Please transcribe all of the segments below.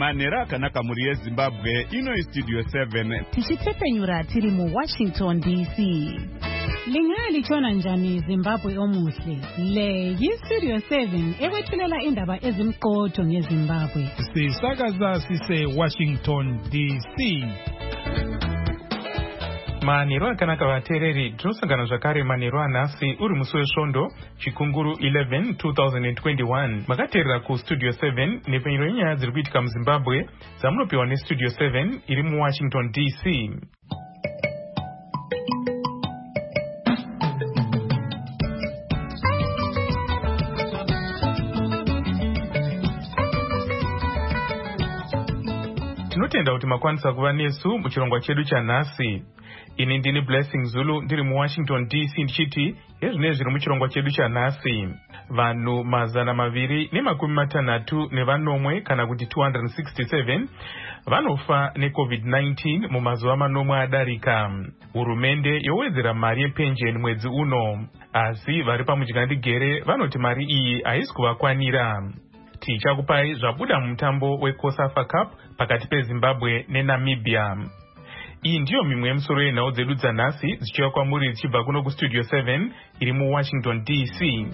Manera kanaka muri Zimbabwe ino studio 7 tichitepenyura tiri mu Washington DC. Lingali chona njani Zimbabwe omuhle. Le Studio 7 ewethulela indaba ezimqotho ngeZimbabwe. Sisakaza sise Washington DC. Maniro akanaka vatereri tinosangana zvakare maniro anhasi uri musi wesvondo chikunguru 11 2021 makateerera kustudio 7 nepfenyuro yenyaya dziri kuitika muZimbabwe dzamunopiwa nestudio 7 iri muWashington DC. Tinotenda kuti makwanisa kuva nesu muchirongwa chedu chanhasi. Ini ndini Blessing Zulu ndiri muWashington DC ndichiti ezvinezvi zviri muchirongwa chedu chanhasi. Vanhu 260 kana kuti 267 vanofa neCovid-19 mumazuva manomwe adarika. Hurumende yowedzera mari yepensheni mwedzi uno, asi vari pamudyandegere vanoti mari iyi haisi kuvakwanira. Tichakupai zvabuda mumutambo weCOSAFA Cup pakati peZimbabwe neNamibia. Iyi ndiyo mimwe yemusoro yenhau dzedu dzanhasi dzichiuya kwamuri dzichibva kuno kustudio 7 iri muWashington DC.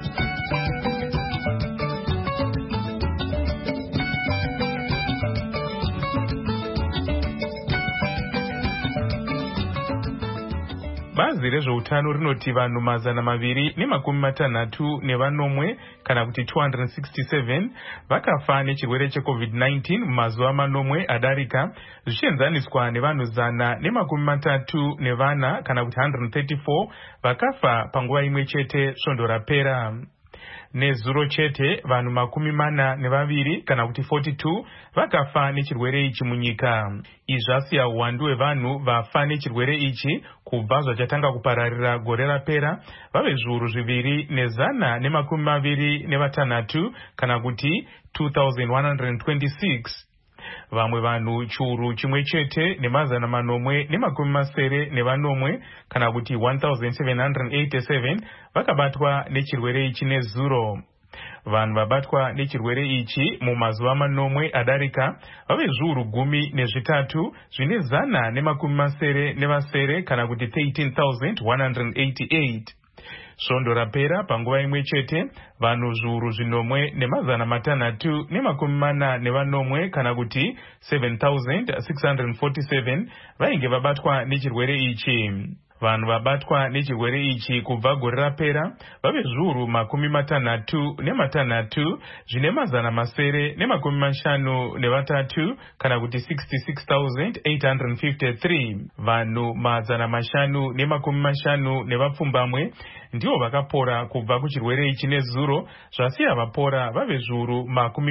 Bazi rezveutano rinoti vanhu 260 kana kuti 267 vakafa nechirwere cheCovid-19 mumazuva manomwe adarika, zvichienzaniswa nevanhu 134 kana kuti 134 vakafa panguva imwe chete svondo rapera. Nezuro chete vanhu 42 kana kuti 42 vakafa nechirwere ichi munyika. Izvi zvasiya uwandu hwevanhu vafa nechirwere ichi kubva zvachatanga kupararira gore rapera vave zviuru 226 kana kuti 2126. Vamwe vanhu chiuru chimwe chete ne870 kana kuti 1787 vakabatwa nechirwere ichi nezuro. Vanhu vabatwa nechirwere ichi mumazuva manomwe adarika vave zviuru 13 zvine 170 kana kuti 13,188. Svondo rapera panguva imwe chete vanhu zviuru 1,640 kana kuti 7,647 vainge vabatwa nechirwere ichi. Vanhu vabatwa nechirwere ichi kubva gore rapera vave zviuru 63 zvine 953 kana kuti 66,853. Vanhu 550 ndivo vakapora kubva kuchirwere ichi nezuro, zvasiya vapora vave zviuru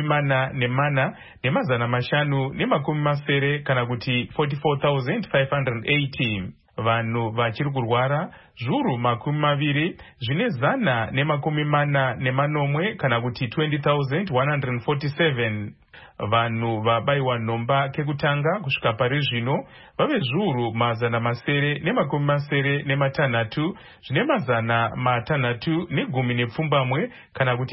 44,580 kana kuti 44,580. Vanhu vachiri kurwara zviuru 20 zvine 140 kana kuti 20,147. Vanhu vabayiwa nhomba kekutanga kusvika pari zvino vave zviuru 660 zvine 610 kana kuti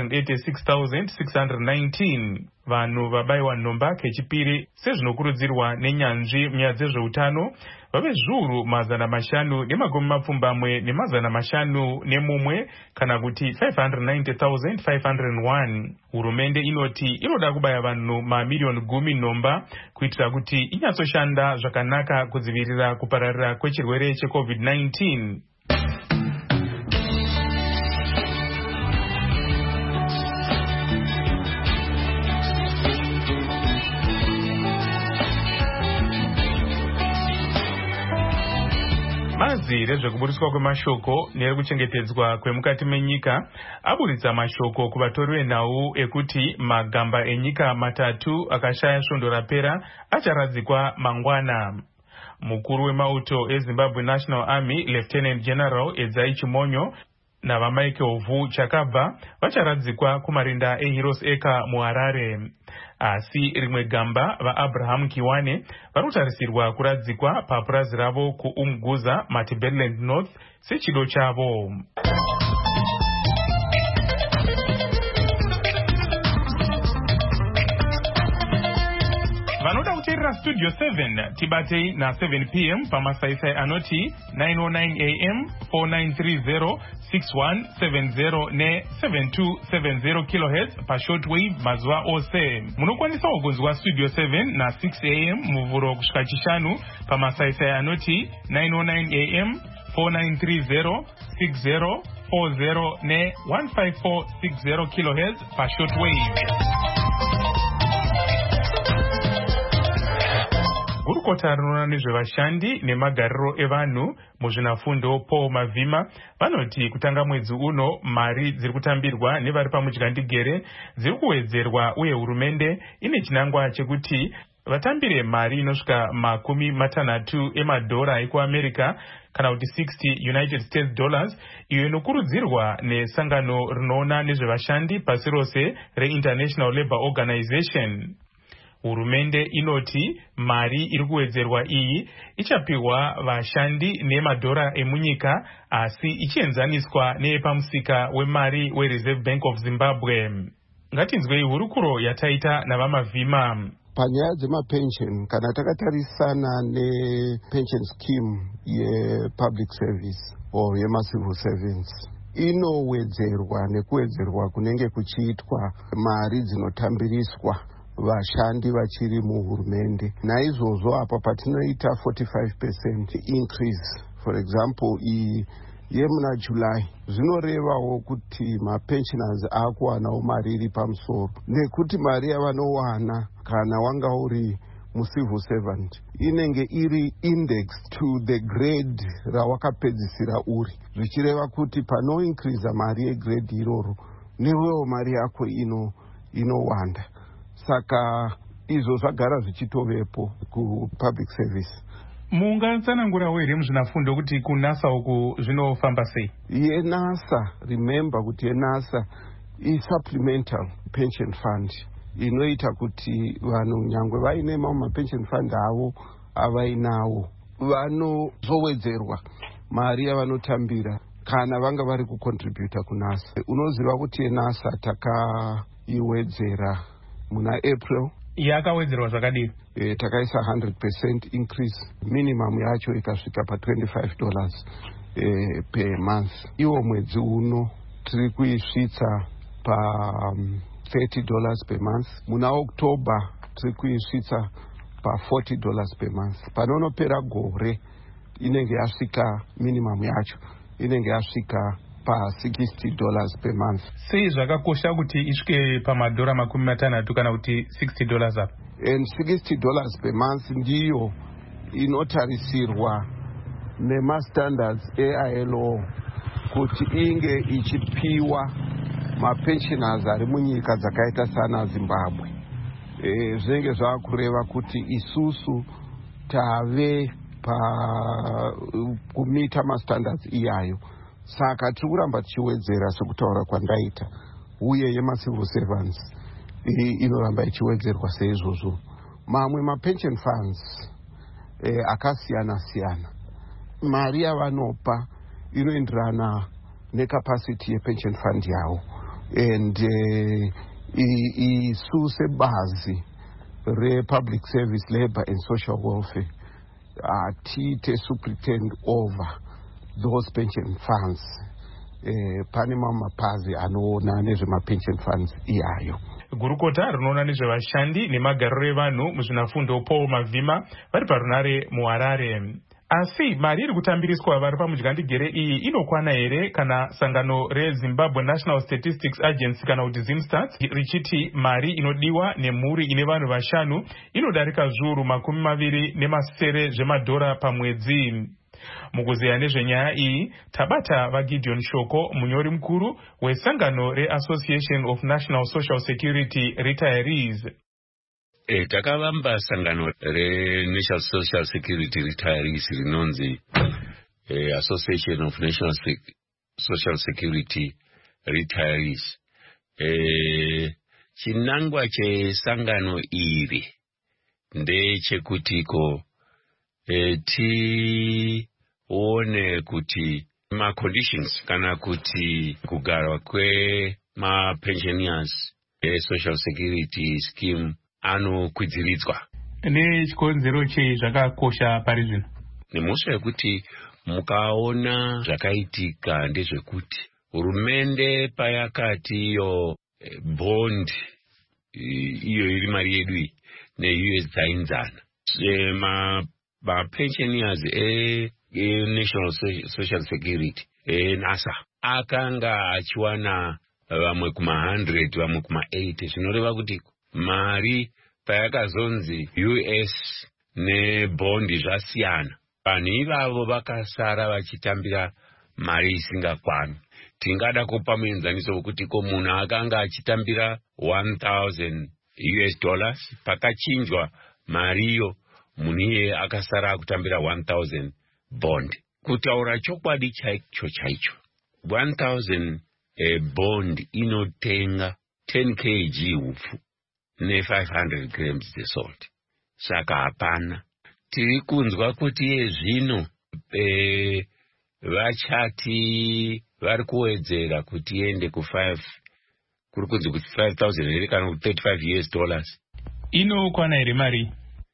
886,619. Vanhu vabayiwa nhomba kechipiri sezvinokurudzirwa nenyanzvi munyaya dzezveutano vave zviuru 571 kana kuti 590,501. Hurumende inoti inoda kubaya vanhu mamiliyoni 10 nhomba kuitira kuti inyatsoshanda zvakanaka kudzivirira kupararira kwechirwere cheCovid-19. Bazi rezvekuburiswa kwemashoko nerekuchengetedzwa kwemukati menyika aburitsa mashoko kuvatori venhau ekuti magamba enyika 3 akashaya svondo rapera acharadzikwa mangwana. Mukuru wemauto eZimbabwe National Army Lieutenant General Edzai Chimonyo navamaike Vu Chakabva vacharadzikwa kumarinda eHeroes Acre muHarare. Asi rimwe gamba vaAbraham Kiwane varikutarisirwa kuradzikwa papurazi ravo kuUmguza Matabeleland North sechido chavo. Studio 7 tibatei na 7 p.m. pamasaisai anoti 909 am 4930 6170 ne 7270 kHz pa shortwave mazuva ose. Munokwanisa kugonzwa Studio 7 na 6 am muvhuro kusvika chishanu pamasaisai anoti 909 am 4930 6040 ne 15460 kHz pa shortwave. Gurukota rinoona nezvevashandi nemagariro evanhu muzvinafundo Paul Mavhima vanoti kutanga mwedzi uno mari dziri kutambirwa nevari pamudyandegere dziri kuwedzerwa uye hurumende ine chinangwa chekuti vatambire mari inosvika $60 emadhora ekuAmerica kana kuti $60 United States dollars, iyo inokurudzirwa nesangano rinoona nezvevashandi pasi rose reInternational Labour Organization. Hurumende inoti mari iri kuwedzerwa iyi ichapiwa vashandi nemadhora emunyika asi ichienzaniswa neyepamusika wemari weReserve Bank of Zimbabwe. Ngatinzwei hurukuro yataita navaMavhima. Panyaya dzemapension kana takatarisana nepension scheme yepublic service or yemacivil servants inowedzerwa nekuwedzerwa kunenge kuchiitwa mari dzinotambiriswa vashandi vachiri muhurumende. Naizvozvo apa patinoita 45% increase, for example yemuna July, zvinorevawo kuti mapensioners akuwanawo mari iri pamusoro, nekuti mari yavanowana kana wanga uri mucivil servant inenge iri indexed to the grade rawakapedzisira uri, zvichireva kuti pano increase mari yegrade iroro newewo mari yako inowanda. Saka izvo zvagara zvichitovepo kupublic service. Mungatsanangurawo here muzvinafundo kuti kunasa uku zvinofamba sei? YeNASA, remember kuti yeNASA supplemental pension fund inoita kuti vanhu nyangwe vaine mamwe pension fund avo avainawo vanozowedzerwa mari yavanotambira kana vanga vari kucontributa kuNASA. Unoziva kuti yeNASA takaiwedzera muna April. Yakawedzerwa zvakadini? Takaisa 100% increase, minimum yacho ikasvika pa $25 per month. Iwo mwedzi uno tiri kuisvitsa pa $30 per month. Muna October tiri kuisvitsa pa $40 per month. Panonopera gore inenge yasvika minimum yacho inenge yasvika pa $60 per month. Sei zvakakosha kuti isvike pamadhora $60 kana kuti $60 apa? And $60 per month ndiyo inotarisirwa nemastandards eILO kuti inge ichipiwa mapensioners ari munyika dzakaita sana Zimbabwe. Zvinenge zvakureva kuti isusu tave kumita mastandards iyayo. Saka tiri kuramba tichiwedzera sekutaura kwandaita, uye yemacivil servants inoramba ichiwedzerwa seizvozvo. Mamwe mapension funds akasiyana-siyana, mari yavanopa inoenderana necapacity yepension fund yavo, and isu sebazi republic service labor and social welfare tiite superintend over those pension funds. Pane mapazi anoona nezvemapension funds iyayo. Gurukota rinoona nezvevashandi nemagariro evanhu muzvinafundo Paul Mavhima vari parunare muHarare. Asi mari iri kutambiriswa vari pamudyandegere iyi inokwana here kana sangano reZimbabwe National Statistics Agency kana kuti ZimStats richiti mari inodiwa nemhuri ine vanhu vashanu inodarika zviuru $20 zvemadhora pamwedzi. Mukuzeya nezvenyaya iyi tabata vaGideon Shoko, munyori mukuru wesangano reAssociation of National Social Security Retirees. Takavamba sangano reNational Social Security Retirees rinonzi Association of National Social Security Retirees. Chinangwa chesangano iri ndechekutiko tione kuti ma-conditions kana kuti kugarwa kwema-pensioners social security scheme anokwidziridzwa. Nechikonzero chei zvakakosha pari zvino? Nemusha yekuti mukaona zvakaitika ndezvekuti hurumende payakati iyo bond iyo iri mari yedu iyi ne-US dzainzana ma-pensioners National Social Security NASA akanga achiwana vamwe kuma-100 vamwe kuma-80 zvinoreva kuti mari payakazonzi US nebondi zvasiyana, vanhu ivavo vakasara vachitambira mari isingakwani. Tingada kupa muenzaniso wekuti ko munhu akanga achitambira $1,000 pakachinjwa mariyo munhu iye akasara akutambira 1,000 bond. Kutaura chokwadi chaicho 1,000 bond inotenga 10 kg hupfu ne500 grams salt. Saka hapana. Tiri kunzwa kuti zvino vachati vari kuwedzera kuti ende ku5 kuri kunzi kuti 5,000 here kana kuti $35. Inokwana here mari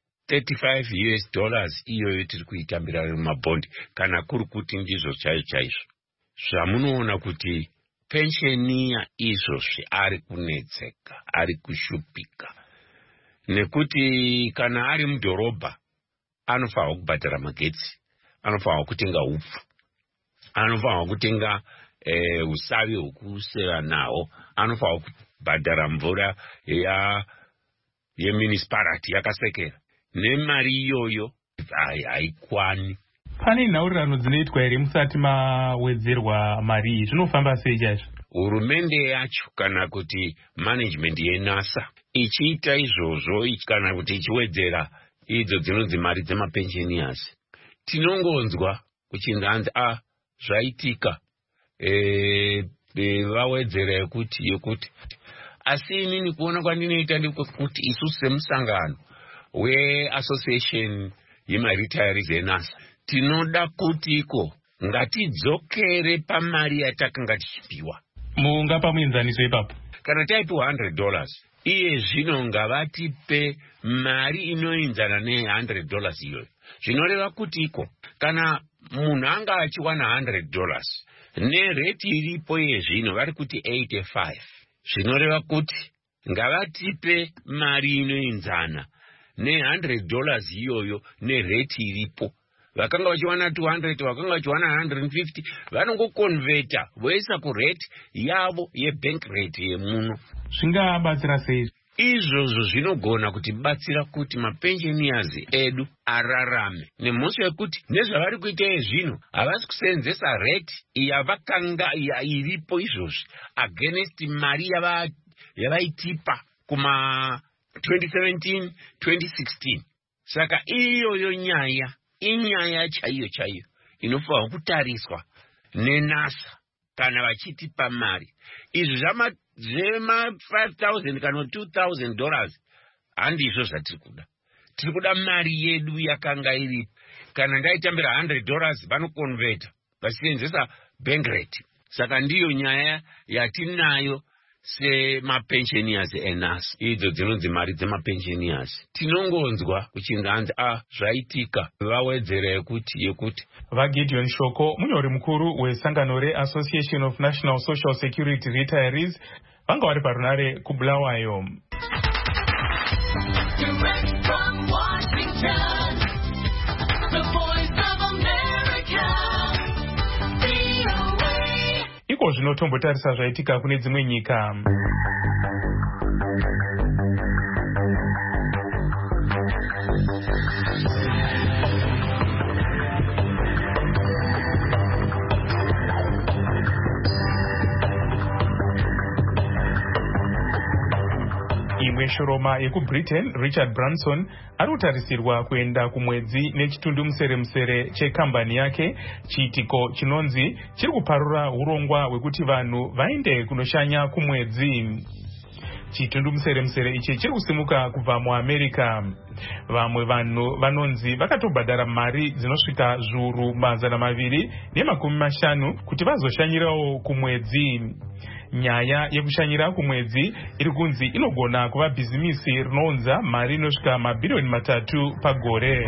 $35 iyoyo tiri kuitambira mumabhondi kana kuri kuti ndizvo chaizvo. Zvamunoona kuti penshenia izvozvi ari kunetseka, ari kushupika, nekuti kana ari mudhorobha anofanwa kubhadhara magetsi, anofanwa kutenga hupfu, anofanwa kutenga usavi hwekuseva nawo, anofanwa kubhadhara mvura yemunicipality yakasekera. Nemari iyoyo haikwani. Pane nhaurirano dzinoitwa here musati mawedzerwa mari iyi? Zvinofamba sei chaizvo? Hurumende yacho kana kuti management yeNASA ichiita izvozvo kana kuti ichiwedzera idzo dzinonzi mari dzemapensheniers, tinongonzwa kuchinzi zvaitika vawedzera yekuti asi inini kuona kwandinoita ndikuti isusu semusangano weassociation yemaretirees eNASA tinoda kutiko ngatidzokere pamari yatakanga tichipiwa. Mungapa muenzaniso ipapo? Kana taipiwa $100 iye zvino ngavatipe mari inoenzana ne$100 iyoyo. Zvinoreva kutiko kana munhu anga achiwana $100 nereti iripo iye zvino vari kuti 85, zvinoreva kuti ngavatipe mari inoenzana ne$100 iyoyo nereti iripo. Vakanga vachiwana 200, vakanga vachiwana 150, vanongokonveta voisa kureti yavo yebank rate yemuno. Zvingabatsira sei? Izvozvo zvinogona kuti batsira kuti mapensheniers edu ararame. Nemhosva yekuti nezvavari kuita zvino havasi kusenzesa rate yavakanga iripo izvozvi against mari yavaitipa kuma 2017 2016. Saka iyoyo nyaya inyaya chaiyo inofanwa kutariswa neNASA kana vachitipa mari. Izvi zvema $5,000 kana $2,000 handizvo zvatiri kuda. Tiri kuda mari yedu yakanga iri. Kana ndaitambira $100 vanokonveta vachisenzesa bank rate. Saka ndiyo nyaya yatinayo semapensheniers eNASA, idzo dzinonzi mari dzemapensheniers. Tinongonzwa kuchinzi zvaitika vawedzera yekuti. VaGideon Shoko, munyori mukuru wesangano reAssociation of National Social Security Retirees, vanga vari parunare kuBulawayo. Direct from Washington, the voice of America, VOA. Iko zvinotombotarisa zvaitika kune dzimwe nyika. Imwe shoroma yekuBritain, Richard Branson, ari kutarisirwa kuenda kumwedzi nechitundu musere chekambani yake, chiitiko chinonzi chiri kuparura urongwa hwekuti vanhu vaende kunoshanya kumwedzi. Chitundu musere ichi chiri kusimuka kubva muAmerica. Vamwe vanhu vanonzi vakatobhadhara mari dzinosvika $250 kuti vazoshanyirawo kumwedzi. nyaya yekushanyira kumwedzi iri kunzi inogona kuva bhizimisi rinounza mari inosvika mabhirioni 3 pagore.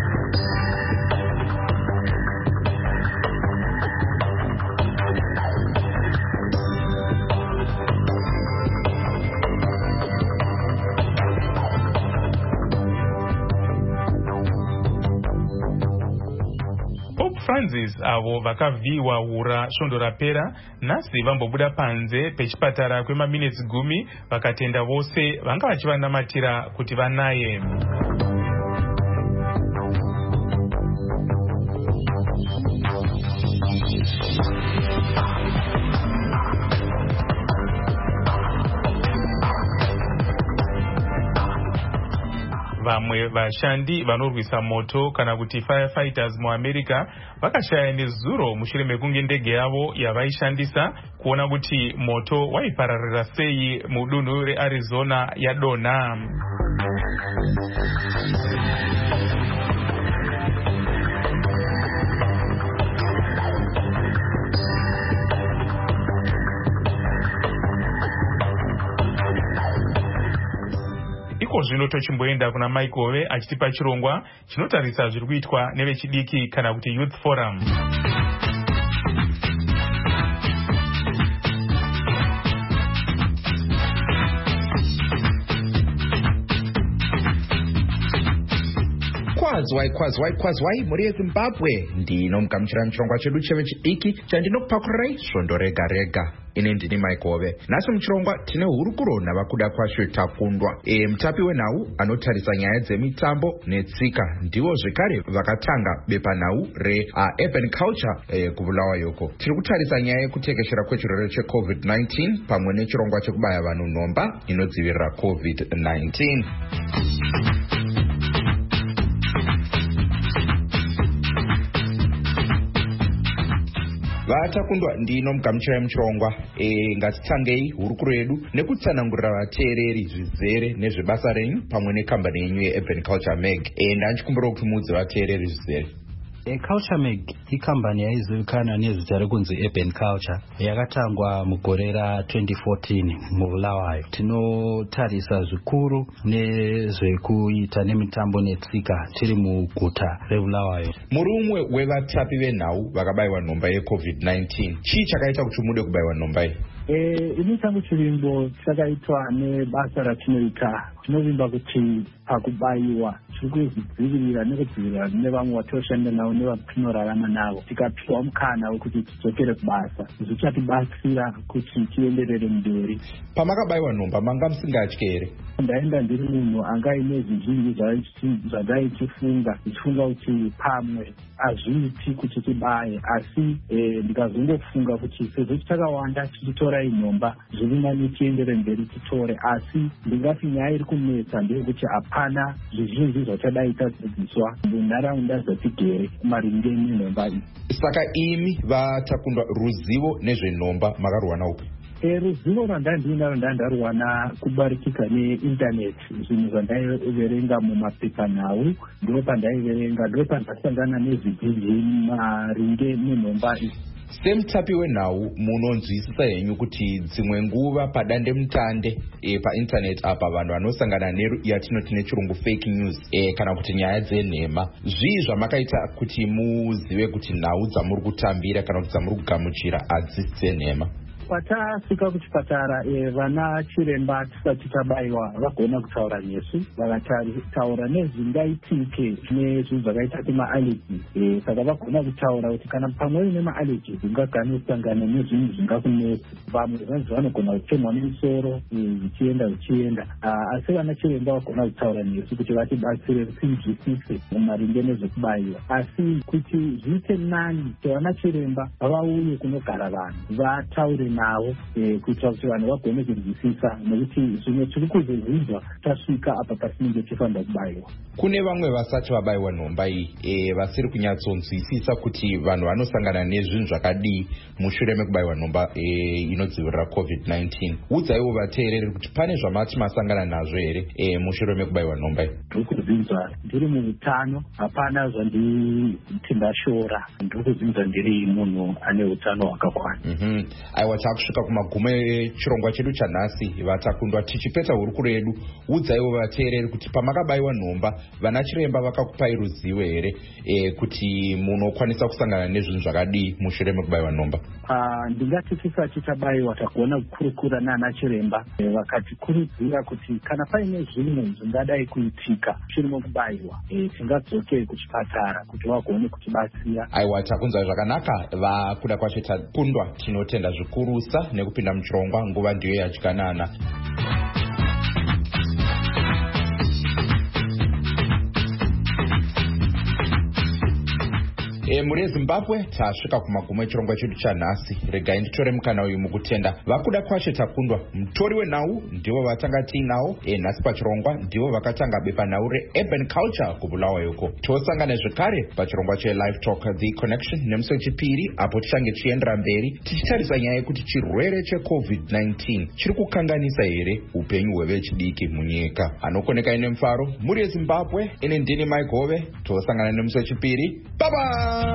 Francis avo vakavhiyiwa hura svondo rapera nhasi vambobuda panze pechipatara kwemaminitsi 10 vakatenda vose vanga vachivanamatira kuti vanaye. Vamwe vashandi vanorwisa moto kana kuti firefighters muAmerica vakashaya nezuro mushure mekunge ndege yavo yavaishandisa kuona kuti moto waipararira sei mudunhu reArizona yadonha. Zvino tochimboenda kuna Maikove achitipa chirongwa chinotarisa zviri kuitwa nevechidiki kana kuti Youth Forum. Kwazwai muri yeZimbabwe ndinomugamuchira muchirongwa chedu chevechidiki chandinokupakurai svondo rega rega. Ine ndini Maikove. Nhasi muchirongwa tine hurukuro navakuda kwasho takundwa. Mutapi wenhau anotarisa nyaya dzemitambo netsika ndivo zvekare vakatanga bepanhau reurban culture kuBulawayo. Tiri kutarisa nyaya yekutekeshera kwechirwere cheCovid-19 pamwe nechirongwa chekubaya vanhu nhomba inodzivirira Covid-19. Vatakundwa ndinomugamuchirai muchirongwa. Ngatitangei hurukuro yedu nekutsanangurira vateereri zvizere nezvebasa renyu pamwe nekambani yenyu yeurban culture meg. Ndanchikumbira kuti muudze vateereri zvizere. Culture Meg ikambani yaizivikanwa nezita rekunzi Urban Culture yakatangwa mugore ra2014 muBulawayo. Tinotarisa zvikuru nezvekuita nemitambo netsika tiri muguta reBulawayo. Muri umwe wevatapi venhau vakabayiwa nhomba yeCovid-19. Chii chakaita kuti mude kubayiwa nhomba iyi? Ini changu chirimbo chakaitwa nebasa ratinoita. Tinovimba kuti pakubayiwa tiri kudzivirira nekudzivirira nevamwe vatoshanda navo nevatinorarama navo. Tikapiwa mukana wekuti tidzokere kubasa zvichatibatsira kuti tienderere mberi. Pamakabayiwa nhomba manga musingatyi here? Ndaenda ndiri munhu anga aine zvizhinji zvandaichifunga kuti pamwe hazviiti kuti tibaye, asi ndikazongofunga kuti sezvo tichakawanda tichitora nhomba zviri nani tiendere mberi titore, asi ndingati nyaya iri kunetsa ndeyekuti hapana zvizhinji zvachadai tadzidziswa munharaunda dzatigere maringe nenhomba iyi. Saka imi vatakundwa ruzivo nezvenhomba makaruwana upi? Ruzivo rwandandinaro ndandaruwana kubarikika neindaneti. Zvinhu zvandaiverenga mumapepanhau ndo pandaiverenga, ndo pandasangana nezvizhinji maringe nenhomba iyi. Semutapi wenhau munonzwisisa henyu kuti dzimwe nguva padandemutande paintaneti apa vanhu vanosangana yatinoti nechirungu fake news kana kuti nyaya dzenhema. Zvii zvamakaita kuti muzive kuti nhau dzamuri kutambira kana kuti dzamuri kugamuchira hadzisi dzenhema? Patasvika kuchipatara vana chiremba tisati tabayiwa vagona kutaura nesu, vakataura nezvingaitike nezvinhu zvakaita semaaleji. Saka vagona kutaura kuti kana pamwe uine maaleji ungagane kusangana nezvinhu zvingakunetsa. Vamwe vanhu vanogona kutemwa nemusoro zvichienda, asi vana chiremba vagona kutaura nesu kuti vatibatsire tinzwisise maringe nezvekubayiwa. Asi kuti zviite nani vana chiremba vauye kunogara vanhu vataure navo kuitira kuti vanhu vagone kunzwisisa, nekuti zvimwe tiri kuzozvidzwa tasvika apa patinenge tichifanira kubayiwa. Kune vamwe vasati vabayiwa nhomba iyi vasiri kunyatsonzwisisa kuti vanhu vanosangana nezvinhu zvakadii mushure mekubayiwa nhomba inodzivirira Covid-19. Udzaiwo vateereri kuti pane zvamati masangana nazvo here mushure mekubayiwa nhomba iyi? Ndiri kuzvinzwa ndiri muutano, hapana zvanditi ndashora. Ndiri kuzvinzwa ndiri munhu ane utano hwakakwana. Aiwa, takusvika kumagumo echirongwa chedu chanhasi. Vatakundwa tichipedza hurukuro yedu, udzaiwo vateereri kuti pamakabayiwa nhomba vana chiremba vakakupai ruzivo here kuti munokwanisa kusangana nezvinhu zvakadii mushure mekubayiwa nhomba? Ndingati tisati tabayiwa takuona kukurukura nana chiremba vakatikurudzira kuti kana paine zvimwe zvingadai kuitika shure mekubayiwa tingadzoke kuchipatara kuti vagone kutibatsira. Aiwa, takunzwa zvakanaka. Vakuda kwacho takundwa tinotenda zvikurusa nekupinda muchirongwa. Nguva ndiyo yadyanana. Muri Zimbabwe tasvika kumagumo echirongwa chedu chanhasi. Regai nditore mukana uyu mukutenda vakuda kwashe takundwa. Mutori wenhau ndivo vatanga tiinawo nhasi pachirongwa, ndivo vakatanga bepanhau reurban culture kubulawayoko. Tosangana zvekare pachirongwa chelive talk the connection nemusi wechipiri, apo tichange chiendera mberi tichitarisa nyaya yekuti chirwere checovid-19 chiri kukanganisa here upenyu hwevechidiki munyika. Anokoneka ine mufaro muri Zimbabwe, ine ndini Maigove. Tosangana nemusi wechipiri. Bye bye.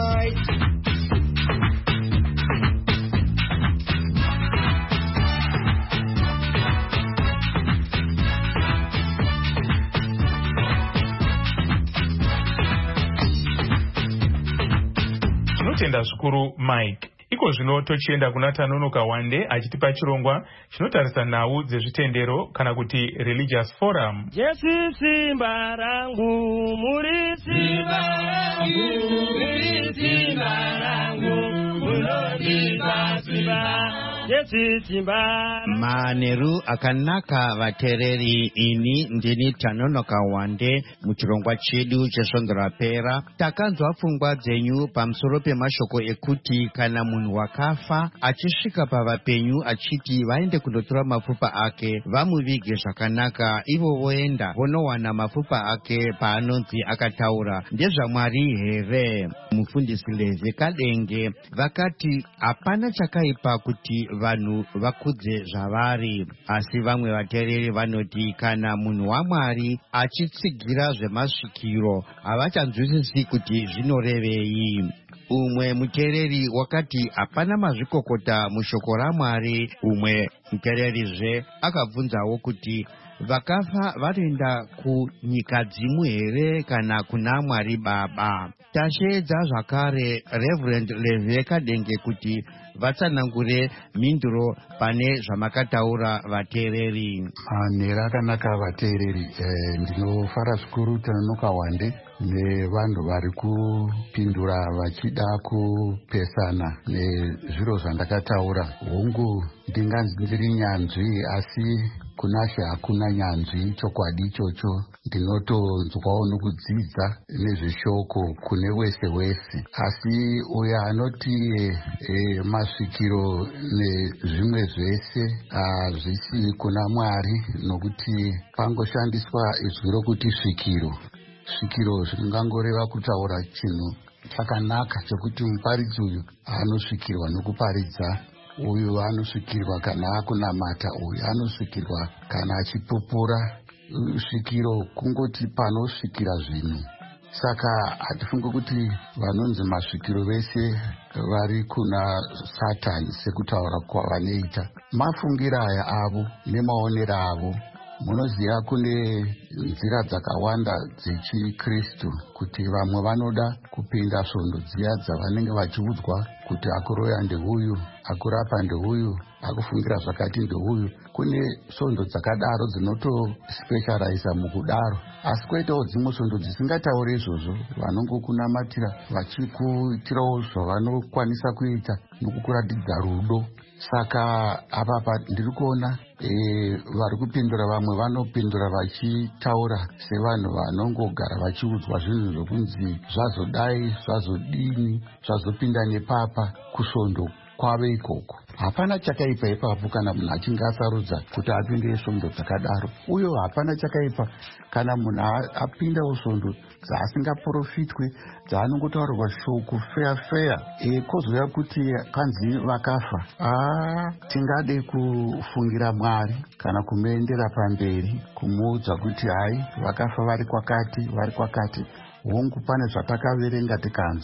Tinotenda zvikuru Mike. Iko zvino tochienda kuna Tanonoka Wande achitipa chirongwa chinotarisa nhau dzezvitendero kana kuti religious forum. Jesu simba rangu, muri simba rangu, muri simba rangu, munodipa simba. Maneru akanaka vatereri, ini ndini Tanonoka Wande muchirongwa chedu chesondorapera. Takanzwa pfungwa dzenyu pamusoro pemashoko ekuti kana munhu wakafa achisvika pavapenyu achiti vaende kundotora mapfupa ake vamuvige zvakanaka, ivo voenda vonowana mapfupa ake paanonzi akataura. NdezvaMwari here? Mufundisi Levi Kadenge vakati hapana chakaipa kuti vanhu vakudze zvavari, asi vamwe vatereri vanoti kana munhu waMwari achitsigira zvemasvikiro havachanzwisisi kuti zvinorevei. Umwe mutereri wakati hapana mazvikokota mushoko raMwari. Umwe mutererizve akabvunzawo kuti vakafa vanoenda kunyika dzimwe here kana kuna Mwari Baba. Tasheedza zvakare Reverend Levi Kadenge kuti vatsanangure mhinduro pane zvamakataura vateereri. Nerakanaka vateereri, ndinofara zvikuru Tanonoka Wande nevanhu vari kupindura vachida kupesana nezviro zvandakataura. Hongu ndinganzi ndiri nyanzvi, asi kunashe hakuna nyanzvi. Chokwadi ichocho ndinotonzwawo nokudzidza nezveshoko kune wese wese, asi uyo anoti masvikiro nezvimwe zvese hazvisi kuna Mwari, nokuti pangoshandiswa izwi rokuti svikiro. Svikiro zvingangoreva kutaura chinhu chakanaka chokuti muparidzi uyu anosvikirwa nokuparidza, uyu anosvikirwa kana akunamata, uyu anosvikirwa kana achipupura. Svikiro kungoti panosvikira zvinhu. Saka hatifunge kuti vanonzi masvikiro vese vari kuna Satani sekutaura kwavanoita. Mafungira aya avo nemaonero avo. Munoziva kune nzira dzakawanda dzechikristu, kuti vamwe vanoda kupinda svondo dziya dzavanenge vachiudzwa kuti akuroya ndeuyu, akurapa ndeuyu, akufungira zvakati ndeuyu. Kune svondo dzakadaro dzinotospecializa mukudaro, asi kwoitawo dzimwe svondo dzisingatauri izvozvo, vanongokunamatira vachikuitirawo zvavanokwanisa kuita nokukuratidza rudo. Saka apa ndiri kuona vari kupindura, vamwe vanopindura vachitaura sevanhu vanongogara vachiudzwa zvinhu zvokunzi zvazodai, zvazodini, zvazopinda nepapa kusvondo kwave ikoko. Hapana chakaipa ipapo kana munhu achinge asarudza kuti apinde svondo dzakadaro. Uye hapana chakaipa kana munhu apindawo svondo dzaasingaprofitwe, dzaanongotaurirwa shoko feya kozouya kuti kanzi vakafa. Tingade kufungira Mwari kana kumuendera pamberi, kumuudza kuti hai vakafa vari kwakati, vari kwakati. Hongu pane zvatakaverenga tikanzwa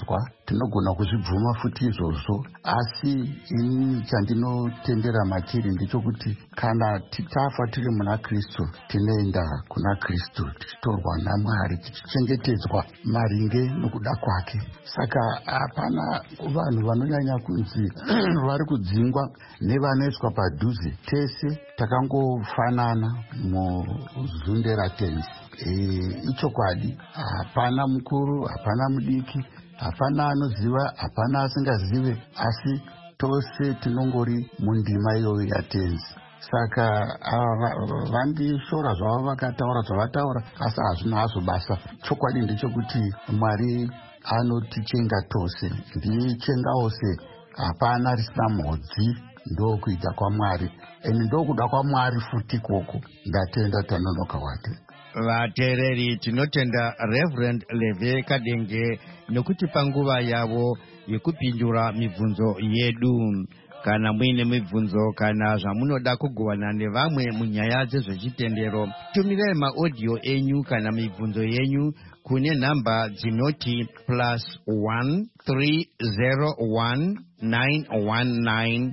tinogona kuzvibvuma futi izvozvo, asi ini chandinotendera matiri ndechekuti kana tafa tiri muna Kristu tinoenda kuna Kristu tichitorwa naMwari tichichengetedzwa maringe nokuda kwake. Saka hapana vanhu vanonyanya kunzi vari kudzingwa nevanoiswa padhuze, tese takangofanana muzunde ratenzi. Ichokwadi, hapana mukuru, hapana mudiki, hapana anoziva, hapana asingazive, asi tose tinongori mundima iyoyo yatenzi. Saka vandishora zvavo vakataura zvavataura, asi hazvina hazvo basa. Chokwadi ndechekuti Mwari anotichenga tose, ndichenga ose, hapana risina mhodzi. Ndokuita kwaMwari, ndokuda kwaMwari futi koko. Ndatenda Tanonoka Wande. Vateereri, tinotenda Reverend Leve Kadenge nekuti panguva yavo yekupindura mibvunzo yedu. Kana muine mibvunzo kana zvamunoda kugovana nevamwe munyaya dzezvechitendero, tumirai maaudio enyu kana mibvunzo yenyu kune nhamba dzinoti +1 301 919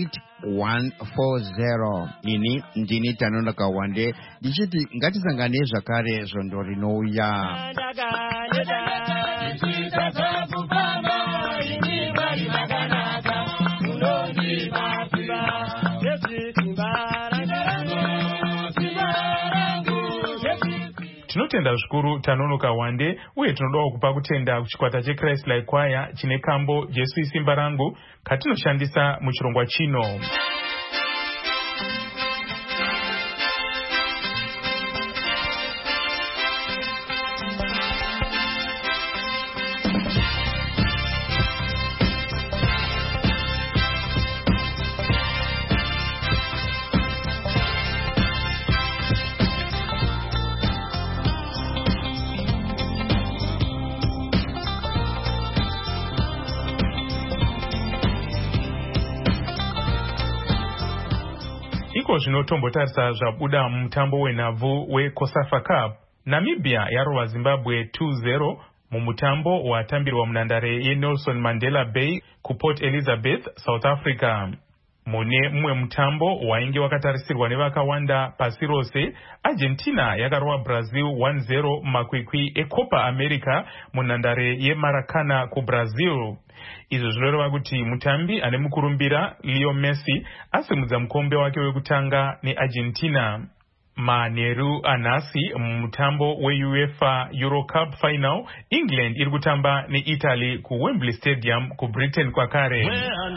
8140. Ini ndini Tanonoka Wande ndichiti ngatisangane zvakare zvondo rinouya. Tinotenda zvikuru Tanonoka Wande, uye tinodawo kupa kutenda kuchikwata cheChrist Like Choir chine kambo Jesu isimba rangu katinoshandisa muchirongwa chino. Zvinotombotarisa zvabuda mutambo wenhabvu weCOSAFA Cup. Namibia yarova Zimbabwe 2-0 mumutambo watambirwa munhandare yeNelson Mandela Bay kuPort Elizabeth, South Africa. Mune mumwe mutambo wainge wakatarisirwa nevakawanda pasi rose, Argentina yakarova Brazil 1-0 mumakwikwi eCopa America munhandare yeMaracanã kuBrazil. Izvo zvinoreva kuti mutambi ane mukurumbira Leo Messi asimudza mukombe wake wekutanga neArgentina. Manheru anhasi mumutambo weUEFA Euro Cup Final, England iri kutamba neItaly kuWembley Stadium kuBritain kwakare.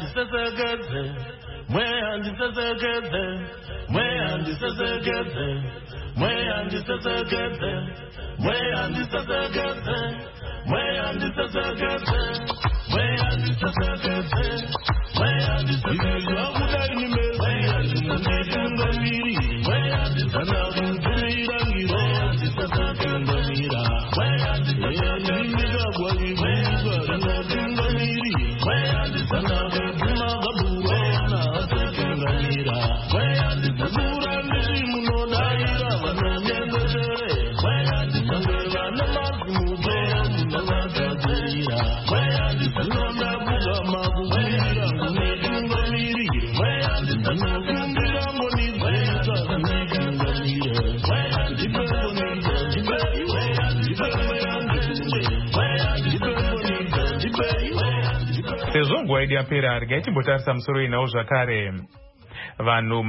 Sezvo nguva yedu yapera, regai timbotarisa musoro inawo zvakare. Vanhu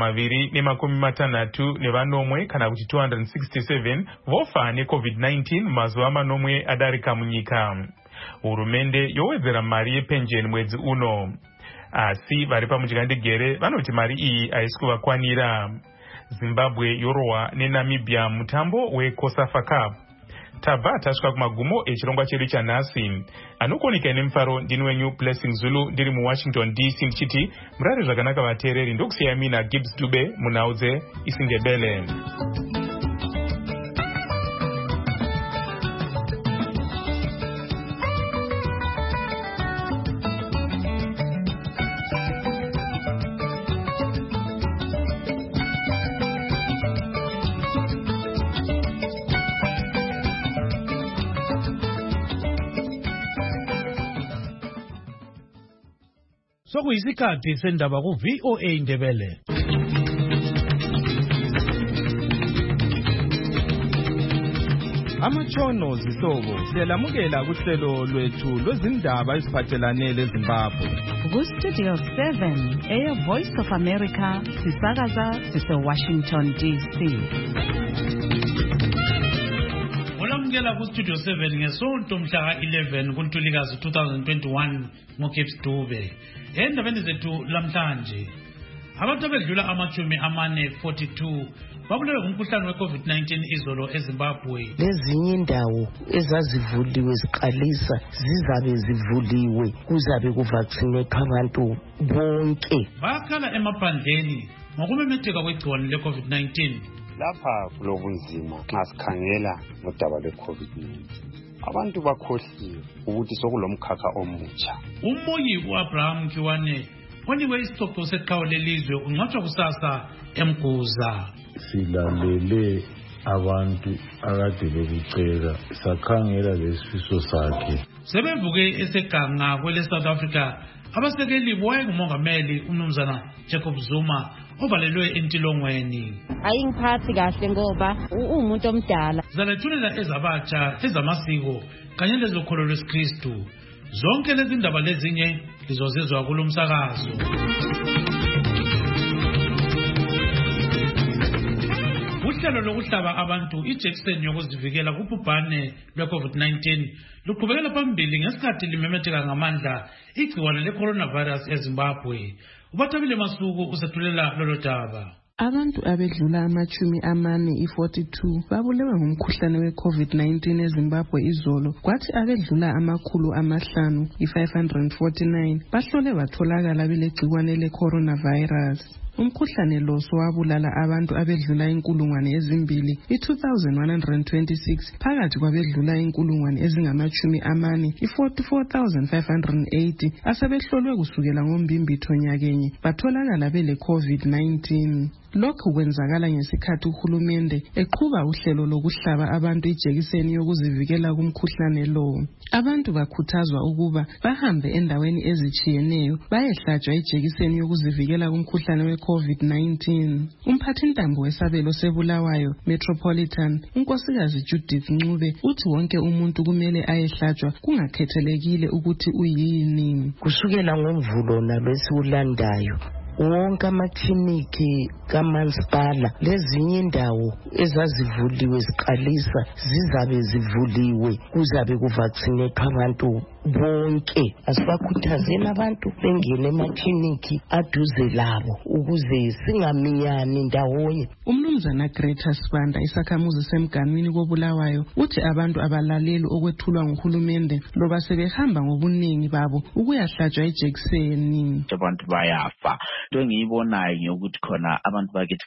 260 nevanomwe kana kuti 267 vofa neCovid-19 mazuva manomwe adarika munyika. Hurumende yowedzera mari yepenjeni mwedzi uno, asi vari pamudyandegere vanoti mari iyi haisi kuvakwanira. Zimbabwe yorohwa neNamibia mutambo weCOSAFA Cup. Tabva tasvika kumagumo echirongwa chedu chanhasi. Anokuoneka nemufaro ndini wenyu Blessing Zulu ndiri muWashington DC ndichiti murare zvakanaka vateereri, ndokusiyai mina Gibbs Dube munhau dzeIsindebele. sokuyisikhathi sendaba ku-VOA Indebele. Amatshono zihlobo siyalamukela kuhlelo lwethu lwezindaba eziphathelane leZimbabwe. Ku-Studio 7 eyeVoice of America sisakaza sise-Washington DC. Olamukela ku-Studio 7 ngesonto mhla ka-11 kuNtulikazi 2021 ngoGibbs Dube. Endabeni zethu lamhlanje abantu abedlula ama-42 babulawe ngumkhuhlane we-COVID-19 izolo eZimbabwe. Lezinye indawo ezazivuliwe ziqalisa zizabe zivuliwe kuzabe kuvaccinate abantu bonke. Bakhala emaphandleni ngokumemetheka kwegciwane le-COVID-19. Lapha kulobunzima nxa sikhangela ngodaba lwe-COVID-19. Abantu bakhohliwe ukuthi sokulomkhakha omutsha. Umoyi u-Abraham Kiwane onikwe isitopho seqhawe lelizwe ungcwatshwa kusasa eMguza. Silalele abantu akade bekucela sakhangela lesifiso sakhe. Sebevuke eseganga kwele South Africa abasekeli wayengumongameli umnumzana Jacob Zuma ovalelwe entilongweni. Ayingiphathi kahle ngoba umuntu omdala. Zalethulela ezabatsha ezamasiko kanye lezokholo lwesikristu. Zonke lezi ndaba lezinye lizozizwa kulomsakazo. Uhlelo lokuhlaba abantu ijekiseni yokuzivikela kubhubhane lwe-COVID-19 luqhubekela phambili ngesikhathi limemetheka ngamandla igciwane le-coronavirus eZimbabwe. Ubathabile Masuku usethulela lolo daba. Abantu abedlula ama-42 babulewe ngumkhuhlane we-COVID-19 eZimbabwe izolo, kwathi abedlula 549 bahlole batholakala belegciwane le-coronavirus. Umkhuhlane lo sowabulala abantu abedlula 2,126 phakathi kwabedlula 44,580 asebehlolwe kusukela ngoMbimbitho nyakenye batholakala bele COVID-19. Lokhu kwenzakala ngesikhathi uhulumende eqhuba uhlelo lokuhlaba abantu ijekiseni yokuzivikela kumkhuhlane lo. Abantu bakhuthazwa ukuba bahambe endaweni ezitshiyeneyo bayehlatshwa ijekiseni yokuzivikela kumkhuhlane we-COVID-19. Umphathintambo wesabelo seBulawayo Metropolitan unkosikazi Judith Ncube uthi wonke umuntu kumele ayehlatshwa kungakhethelekile ukuthi uyini. Kusukela ngoMvulo nalwesiwulandayo wonke amakliniki kamasipala lezinye indawo ezazivuliwe ziqalisa zizabe zivuliwe kuzabe kuvaccinate abantu bonke. Asibakhuthazeni abantu bengene emakliniki aduze labo ukuze singaminyani ndawonye. Umnumzana Greta Sibanda isakhamuzi semganwini koBulawayo uthi abantu abalaleli okwethulwa nguhulumende loba sebehamba ngobuningi babo ukuyahlatshwa ijekiseni. Abantu bayafa. Into engiyibonayo ngiyokuthi khona abantu bakithi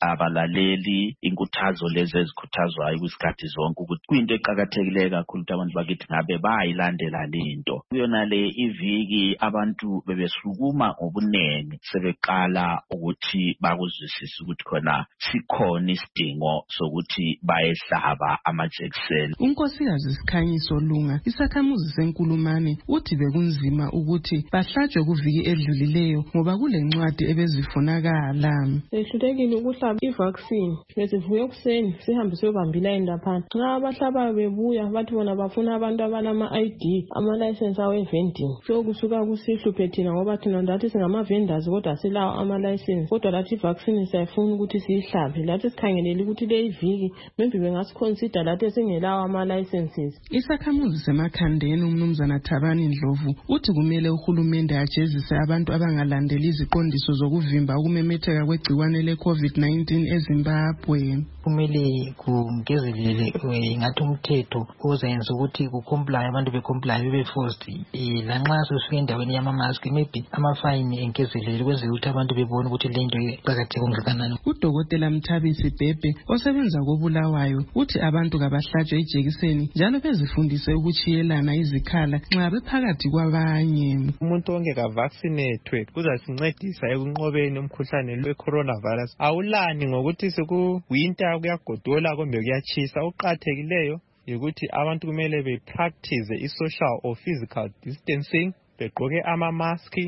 abalaleli inkuthazo lezi ezikhuthazwayo kwisikhathi zonke ukuthi kuyinto eqhakathekileyo kakhulu ukuthi abantu bakithi ngabe bayilandela lento. Kuyona le iviki abantu bebesukuma ngobunengi sebeqala ukuthi bakuzwisise ukuthi khona sikhona isidingo sokuthi bayehlaba amajekiseni. Unkosikazi Sikhanyiso Lunga isakhamuzi senkulumane uthi bekunzima ukuthi bahlatshwe kuviki edlulileyo ngoba kule ncwadi ebezifunakala. Sehlulekile ukuhlaba i-vaccine. Besivuye ekuseni sihambe siyobambila endaphana. Nxa abahlabayo bebuya bathi bona bafuna abantu abalama-ID, ama-license awe-vending. So kusuka kusihluphe thina ngoba thina ndathi singama-vendors kodwa silawo ama-license. Kodwa lathi i-vaccine sayifuna ukuthi siyihlabe. Lathi sikhangelele ukuthi le iviki maybe bengasiconsider lathi singelawo ama-licenses. Isakhamuzi semakhandeni umnumzana Thabani Ndlovu uthi kumele uhulumende ajezise abantu abangalandeli iziqondiso zokuvimba ukumemetheka kwegciwane le-COVID-19 eZimbabwe. Kumele kungezelele ngathi umthetho ozenza ukuthi kucomplaye abantu becomplaye bebe forced. Lanxa sesifika endaweni yama-mask maybe amafine engezelele kwenzela ukuthi abantu bebone ukuthi le nto iqakatheke kangakanani. Udokotela Mthabisi Bhebhe osebenza koBulawayo uthi abantu kabahlatshwe ijekiseni njalo bezifundise ukuchiyelana izikhala nxa bephakathi kwabanye. Umuntu onke kavaccinatwe kuzasincedisa ekunqobeni umkhuhlane we-coronavirus. Awulani ngokuthi winter kuyagodola kumbe kuyachisa. Uqathekileyo ukuthi abantu kumele bepractice i-social or physical distancing, begqoke ama-mask,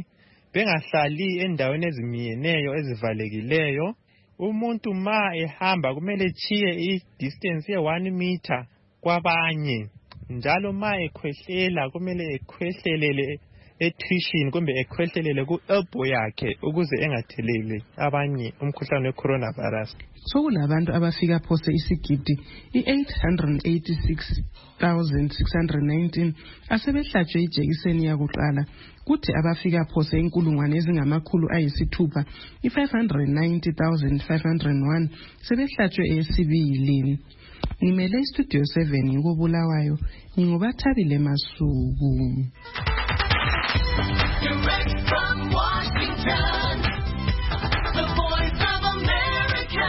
bengahlali endaweni ezimiyeneyo ezivalekileyo. Umuntu ma ehamba kumele echiye i-distance ye-1 meter kwabanye. Njalo ma ekhwehlela kumele ekhwehlelele etuition kumbe ekhwehlelele ku-elbow yakhe ukuze engatheleli abanye umkhuhlane we-coronavirus. Sokulabantu abafika phose isigidi i-886,619 asebehlatshwe ijekiseni yakuqala, kuthi abafika phose inkulungwane ezingamakhulu ayisithupha i-590,501 sebehlatshwe eyesibili. Ngimele istudio 7 ngikubulawayo, ngingubathabile Masuku. Direct from Washington, the voice of America,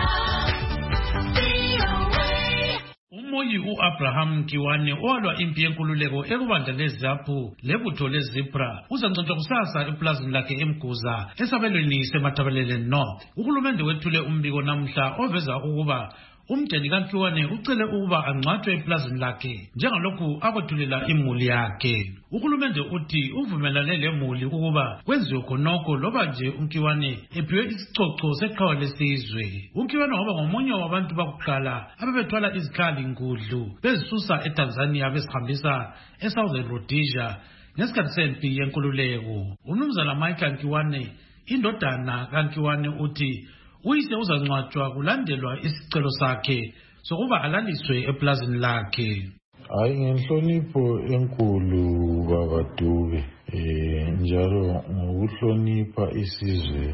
VOA. Umoyi u-Abraham Kiwane owalwa impi yenkululeko ekubandla leZAPU lebutho leZIPRA uzangcotshwa kusasa eplazini lakhe eMguza esabelweni seMathabelele North. Uhulumende wethule umbiko namhla oveza ukuba umdeni kaNkiwane ucele ukuba angcwatshwe eplazini lakhe njengalokhu akwethulela imuli yakhe. Uhulumende uthi uvumelane lemuli ukuba kwenziwe khonokho loba nje uNkiwane ephiwe isicoco seqhawe lesizwe. uNkiwane waba ngomunye wabantu bakuqala ababethwala izikhali ngudlu bezisusa eTanzania bezihambisa eSouthern Rhodesia ngesikhathi sempi yenkululeko. Umnumzana Michael Kiwane, indodana kaNkiwane, uthi uyise uzangcwatshwa kulandelwa isicelo sakhe sokuba alaliswe eplazini lakhe. Hayi, ngenhlonipho enkulu Baba Dube, njalo ngokuhlonipha isizwe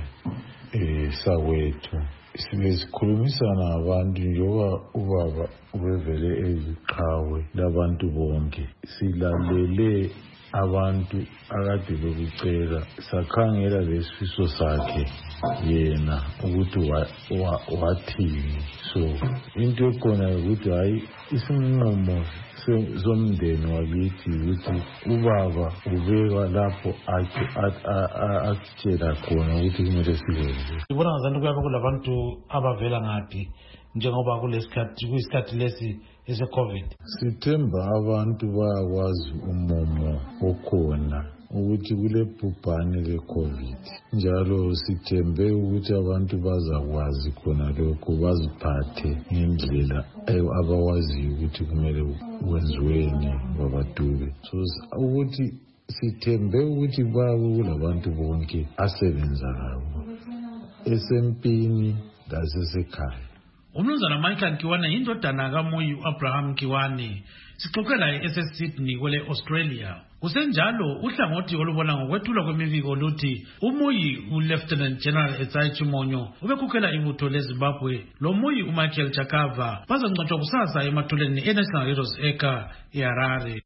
sakwethu sibe sikhulumisana abantu njengoba ubaba ubevele eziqhawe labantu bonke. Silalele abantu akade bekucela, sakhangela lesifiso sakhe yena ukuthi wathini. So into ekhona ukuthi hayi isinqumo somndeni wakithi ukuthi ubaba ubeka lapho akutshela khona ukuthi kumele sikwenze. Ngibona ngazathi kuyabe kulabantu abavela ngaphi njengoba kuyisikhathi lesi ese-COVID. Sithemba abantu bayakwazi umumo okhona ukuthi kule bhubhane le-COVID, njalo sithembe ukuthi abantu bazakwazi khona lokho, baziphathe ngendlela abawaziyo ukuthi kumele kwenziweni babadube. So ukuthi sithembe ukuthi kulabantu bonke asebenza ngabo esempini lasesekhaya. Umnumzana Michael Kiwane yindodana kaMoyi u-Abraham Kiwane. Sixoxela ese-Sydney kwele Australia. Kusenjalo uhlangothi olubona ngokwethulwa kwemibiko luthi uMoyi u-Lieutenant General Etsai Chimonyo ubekhukhela ibutho leZimbabwe lo Moyi uMichael Chakava bazangcwatshwa kusasa emathuleni eNational Heroes Acre eHarare.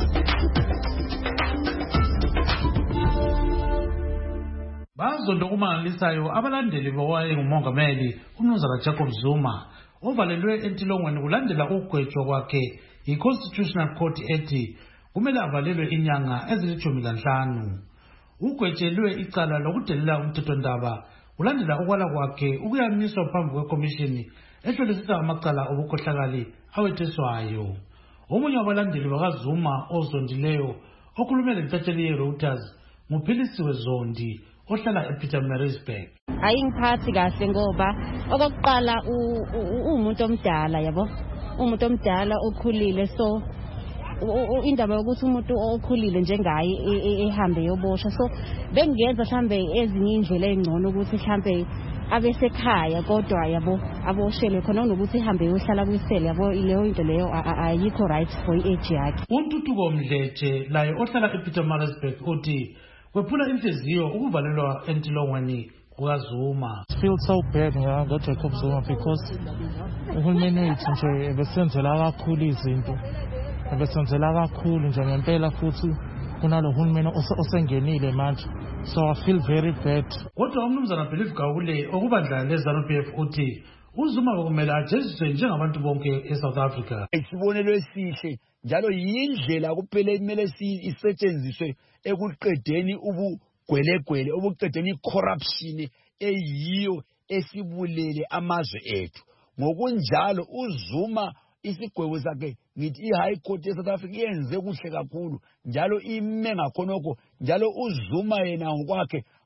Bazondo kumangalisayo abalandeli bawaye ngumongameli uMnumzana Jacob Zuma ovalelwe entilongweni kulandela ukugwetshwa kwakhe i-Constitutional Court ethi kumele avalelwe inyanga ezili-15. Ugwetshelwe icala lokudelela umthethondaba kulandela ukwala kwakhe ukuyamiswa phambi kwekomishini ehlolisisa amacala obukhohlakali awetheswayo. Omunye wabalandeli bakaZuma ozondileyo okhulume lentatsheli ye-Reuters nguPhilisiwe Zondi ohlala ePietermaritzburg. Ayingiphathi kahle ngoba okokuqala umuntu omdala yabo, umuntu omdala okhulile, so indaba yokuthi umuntu okhulile njengaye ehambe yoboshwa, so bengiyenza mhlambe ezinye indlela ezingcono ukuthi mhlambe abesekhaya kodwa yabo aboshelwe khona nokuthi ihambe yohlala kwisele yabo. Leyo into leyo ayikho right for i-age yakhe. uNtuthuko Mdletshe laye ohlala ePietermaritzburg uthi kwephula inhliziyo ukuvalelwa entilongweni kukaZuma. Feel so bad Jacob Zuma because uhulumeni wethu nje ebesenzela kakhulu izinto, ebesenzela kakhulu nje ngempela, futhi kunalo hulumeni osengenile manje, so I feel very bad. Kodwa umnumzana Believe Gawule okubandla leZANU-PF uthi uZuma bekumele ajeziswe njengabantu bonke eSouth Africa. Isibonelo esihle njalo yindlela kuphela kumele isetshenziswe ekuqedeni ubugwelegwele, obuqedeni corruption eyiyo esibulele amazwe ethu. Ngokunjalo uZuma isigwebo sakhe ngithi iHigh Court eSouth Africa yenze kuhle kakhulu, njalo ime ngakhonoko, njalo uZuma yena ngokwakhe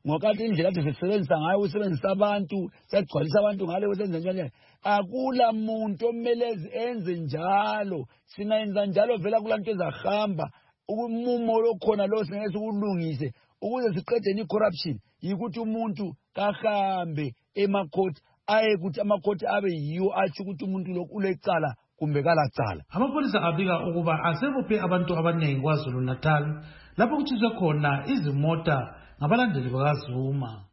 ngokathi indlela athi sisebenzisa ngayo usebenzisa abantu sagcwalisa abantu ngale usenza njalo akula muntu omele enze njalo singayenza njalo vela kulanto ezahamba umumo lokhona lo singeke ukulungise ukuze siqedeni icorruption yikuthi umuntu kahambe emakhoti aye ukuthi amakhoti abe yiwo athi ukuthi umuntu lokhu ulecala kumbe kalacala. Amapolisa abika ukuba asebophe abantu abaningi kwaZulu Natal lapho kuthizwe khona izimota ngabalandeli bakaZuma.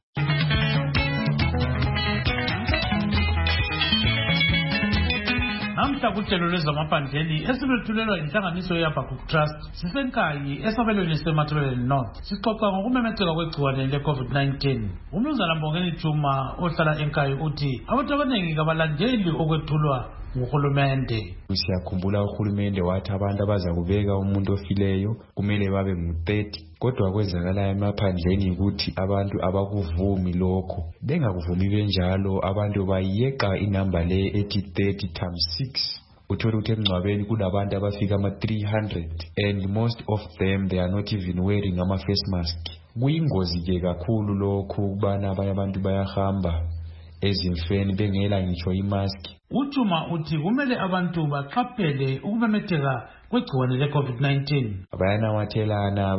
Namhla kuhlelo lwezamaphandleni esilwethulelwa inhlanganiso yeAbakhuk Trust sisenkayi esabelweni seMatabeleland North sixoxa ngokumemetheka kwegciwane le-COVID-19. Umnumzana Mbongeni Juma ohlala enkayi uthi abantu abaningi kabalandeli okwethulwa nguhulumende. Siyakhumbula uhulumende wathi abantu abaza kubeka umuntu ofileyo kumele babe ngu-30 kodwa kwenzakalayo emaphandleni ukuthi abantu abakuvumi lokho. Bengakuvumi benjalo abantu bayeqa inamba le ethi 30 times 6. Uthola ukuthi emngcwabeni kunabantu abafika ama-300 and most of them they are not even wearing ama-face mask. Kuyingozi ke kakhulu lokho ukubana abanye abantu bayahamba ezimfeni bengela ngitsho imask. Ujuma uthi kumele abantu baqaphele ukumemetheka kwegciwane le-COVID-19. Bayanawathelana,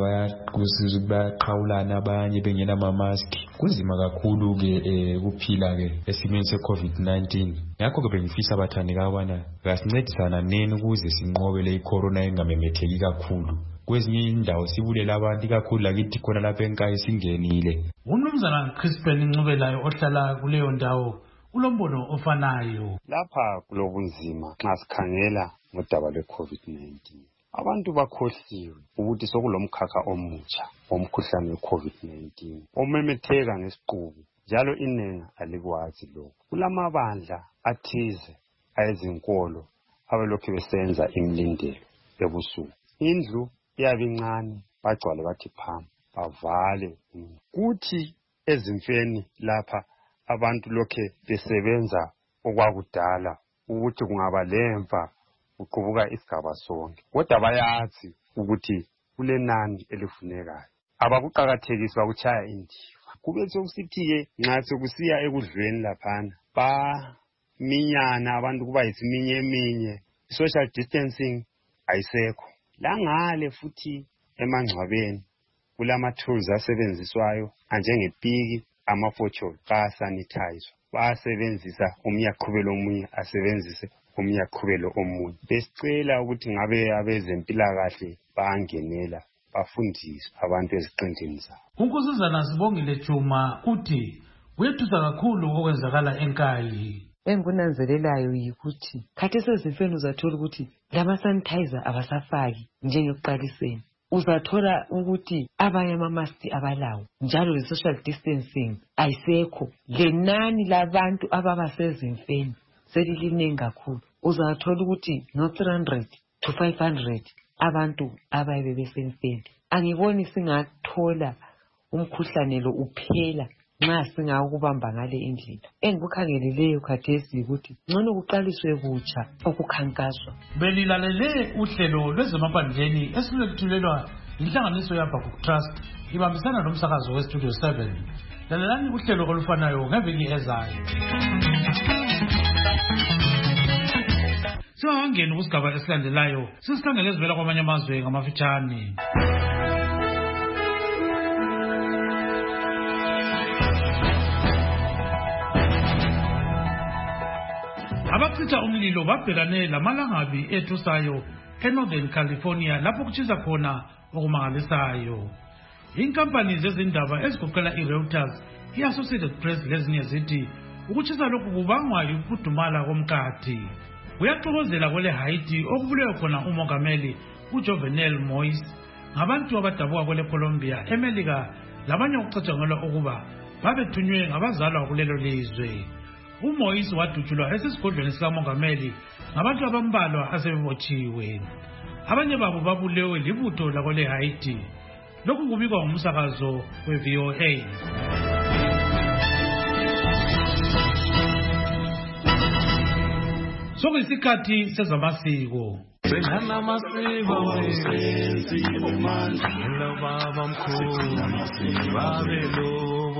bayaqhawulana abanye bengena ama-mask. Kunzima kakhulu ke ukuphila ke esimeni se-COVID-19. Ngakho ke bengifisa abathandekayo ukubana kasincedisana nini ukuze sinqobe le corona engamemetheki kakhulu. Kwezinye indawo sibulela abantu kakhulu lakithi khona lapha enkayi singenile. Umnumzana Crispin Ncubelayo ohlala kuleyo ndawo ulombono ofanayo. Lapha kulobunzima nxa sikhangela ngodaba lwe-COVID-19. Abantu bakhohliwe ukuthi sokulomkhakha omutsha omkhuhlane we-COVID-19 omemetheka ngesiqubu njalo inenga alikwazi lokho. Kulamabandla athize ayezinkolo abelokhu besenza imlindelo ebusuku. Indlu iyabincane bagcwale bathi phamu bavale. Kuthi ezimfeni lapha abantu lokhe besebenza okwakudala ukuthi kungaba lemva uqubuka isigaba sonke. Kodwa bayazi ukuthi kulenani elifunekayo. Abakuqakathekisi bakuchaya indiva. Kube sokusithi-ke nxa sokusiya ekudlweni laphana baminyana abantu kuba yisiminye eminye. Social distancing ayisekho. Langale futhi emangcwabeni kulama-tools asebenziswayo anjengepiki amafotsholo bayasanitize. Bayasebenzisa omunye aqhubele omunye asebenzise omunye aqhubele omunye. Besicela ukuthi ngabe abezempilakahle bangenela bafundise abantu eziqendini zabo. Unkosazana Sibongile Juma uthi kuyethusa kakhulu okwenzakala enkayi. Engikunanzelelayo yikuthi khathesi ezimfeni uzathola ukuthi lama-sanitizer abasafaki njengekuqaliseni. Uzathola ukuthi abanye ama-mask abalawo njalo le-social distancing ayisekho. Lenani labantu ababasezimfeni selilinengi kakhulu. Uzathola ukuthi no-300 to 500 abantu abayabe besemfeni. Angiboni singathola umkhuhlane lo uphela nxa singawukubamba ngale indlela. Engikukhangeleleyo khathesi ukuthi ngcono kuqaliswe kutsha okukhankaswa. Belilalele uhlelo lwezemaphandleni esilwethulelwa inhlanganiso yeAbakhuk Trust ibambisana nomsakazo weStudio 7. Lalelani uhlelo olufanayo ngeviki ezayo. Singangeni kusigaba esilandelayo sisikhangele ezivela kwamanye amazwe ngamafitshane. Abacitha umlilo babhekane lamalangabi ethusayo eNorthern California lapho kutshiza khona okumangalisayo. Inkampani zezindaba ezigoqela iReuters, iAssociated Press lezinye zithi ukutshisa lokhu kubangwa yikufudumala komkhathi. Kuyaxokozela kwele Haiti okubulewe khona umongameli uJovenel Moise ngabantu abadabuka kwele Colombia, eMelika labanye okucatshangelwa ukuba babethunywe ngabazalwa kulelo lizwe. uMoise wadutshulwa esesigodlweni sikamongameli ngabantu abambalwa asebebotshiwe. Abanye babo babulewe libutho lakole Haiti. Lokhu kubikwa ngumsakazo we-VOA. Sokuyisikhathi sezamasiko. Senamasiko senzi umandla lo baba mkhulu babelo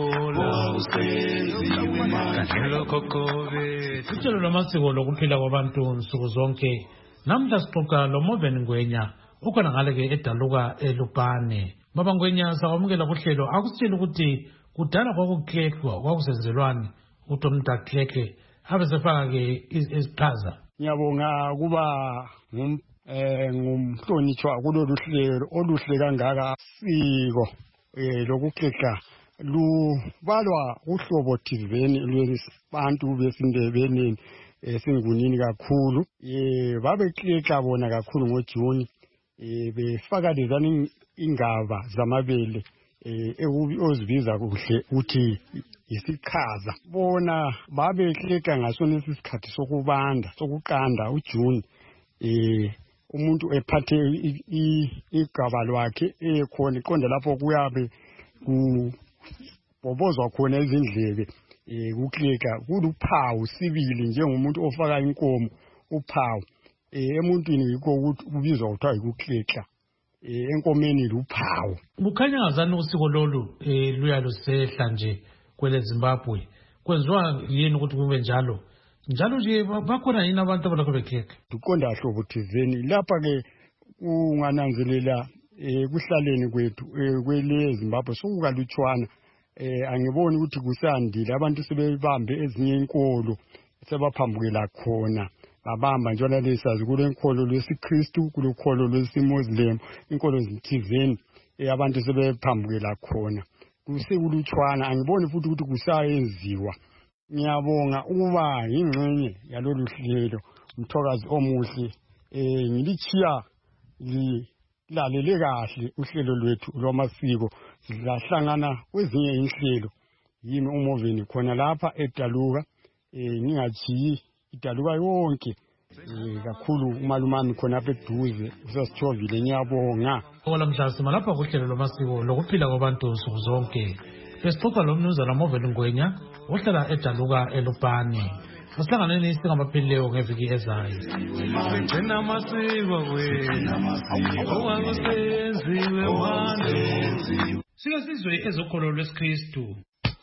Uhlelo lwamasiko lokuphila kwabantu nsuku zonke. Namhla sixoxa loMoven Ngwenya ukhona ngale ke edaluka eLupane. Baba Ngwenya sawamukela kuhlelo akusitshela ukuthi kudala kwakukleklwa kwakusenzelwani ukuthi umuntu aklekle abe sefaka ke isichaza. Ngiyabonga kuba ngumhlonitshwa kulolu hlelo oluhle kangaka siko lokuklekla lubalwa uhlobo thizeni lwabantu besindebeni esingunini kakhulu babeklekla bona kakhulu ngoJuni befaka lezani ingaba zamabele ozibiza kuhle uthi isikhaza bona babekleka ngasona isikhathi sokuqanda uJuni umuntu ephathe igaba lwakhe ekhona iqonda lapho kuyabe kubobozwa khona izindlebe kukleka kuluphawu sibili njengomuntu ofaka inkomo uphawu emuntwini yikho ukuthi ubizwa kuthiwa yikukleka enkomeni luphawu. Kukhanya ngazani usiko lolu luya lusehla nje kwele Zimbabwe kwenziwa yini ukuthi kube njalo nje bakhona yini abantu abalakho bekleka duqonda hlobo thizeni lapha ke ungananzelela kuhlaleni kwethu kwele Zimbabwe sokukalutshwana angiboni ukuthi kusandile abantu sebebambe ezinye inkolo sebaphambukela khona babamba njalo lesazi kulenkolo lwesiKristu kulenkolo lwesiMuslim inkolo zithizeni abantu sebephambukela khona kusekulutshwana angiboni futhi ukuthi kusayenziwa. Ngiyabonga ukuba yingxenye yalolu hlelo umthokazi omuhle ngilichiya lilalele kahle uhlelo lwethu lwamasiko sizahlangana kwezinye inhlelo yimi uMoven khona lapha edaluka ningachiyi idaluka yonke kakhulu umalumami khona apha eduze usasithovile ngiyabonga. Olamhla simalapha kuhlelo lwamasiko lokuphila kwabantu nsuku zonke besixoxa lomnumzana Moven Ngwenya ohlala edaluka eLupane. Asihlanganeni singamaphilileyo ngeviki ezayo. Wena amasiko wena okwakusenziwe wani. Sike sizwe ezokholo lwesiKristu.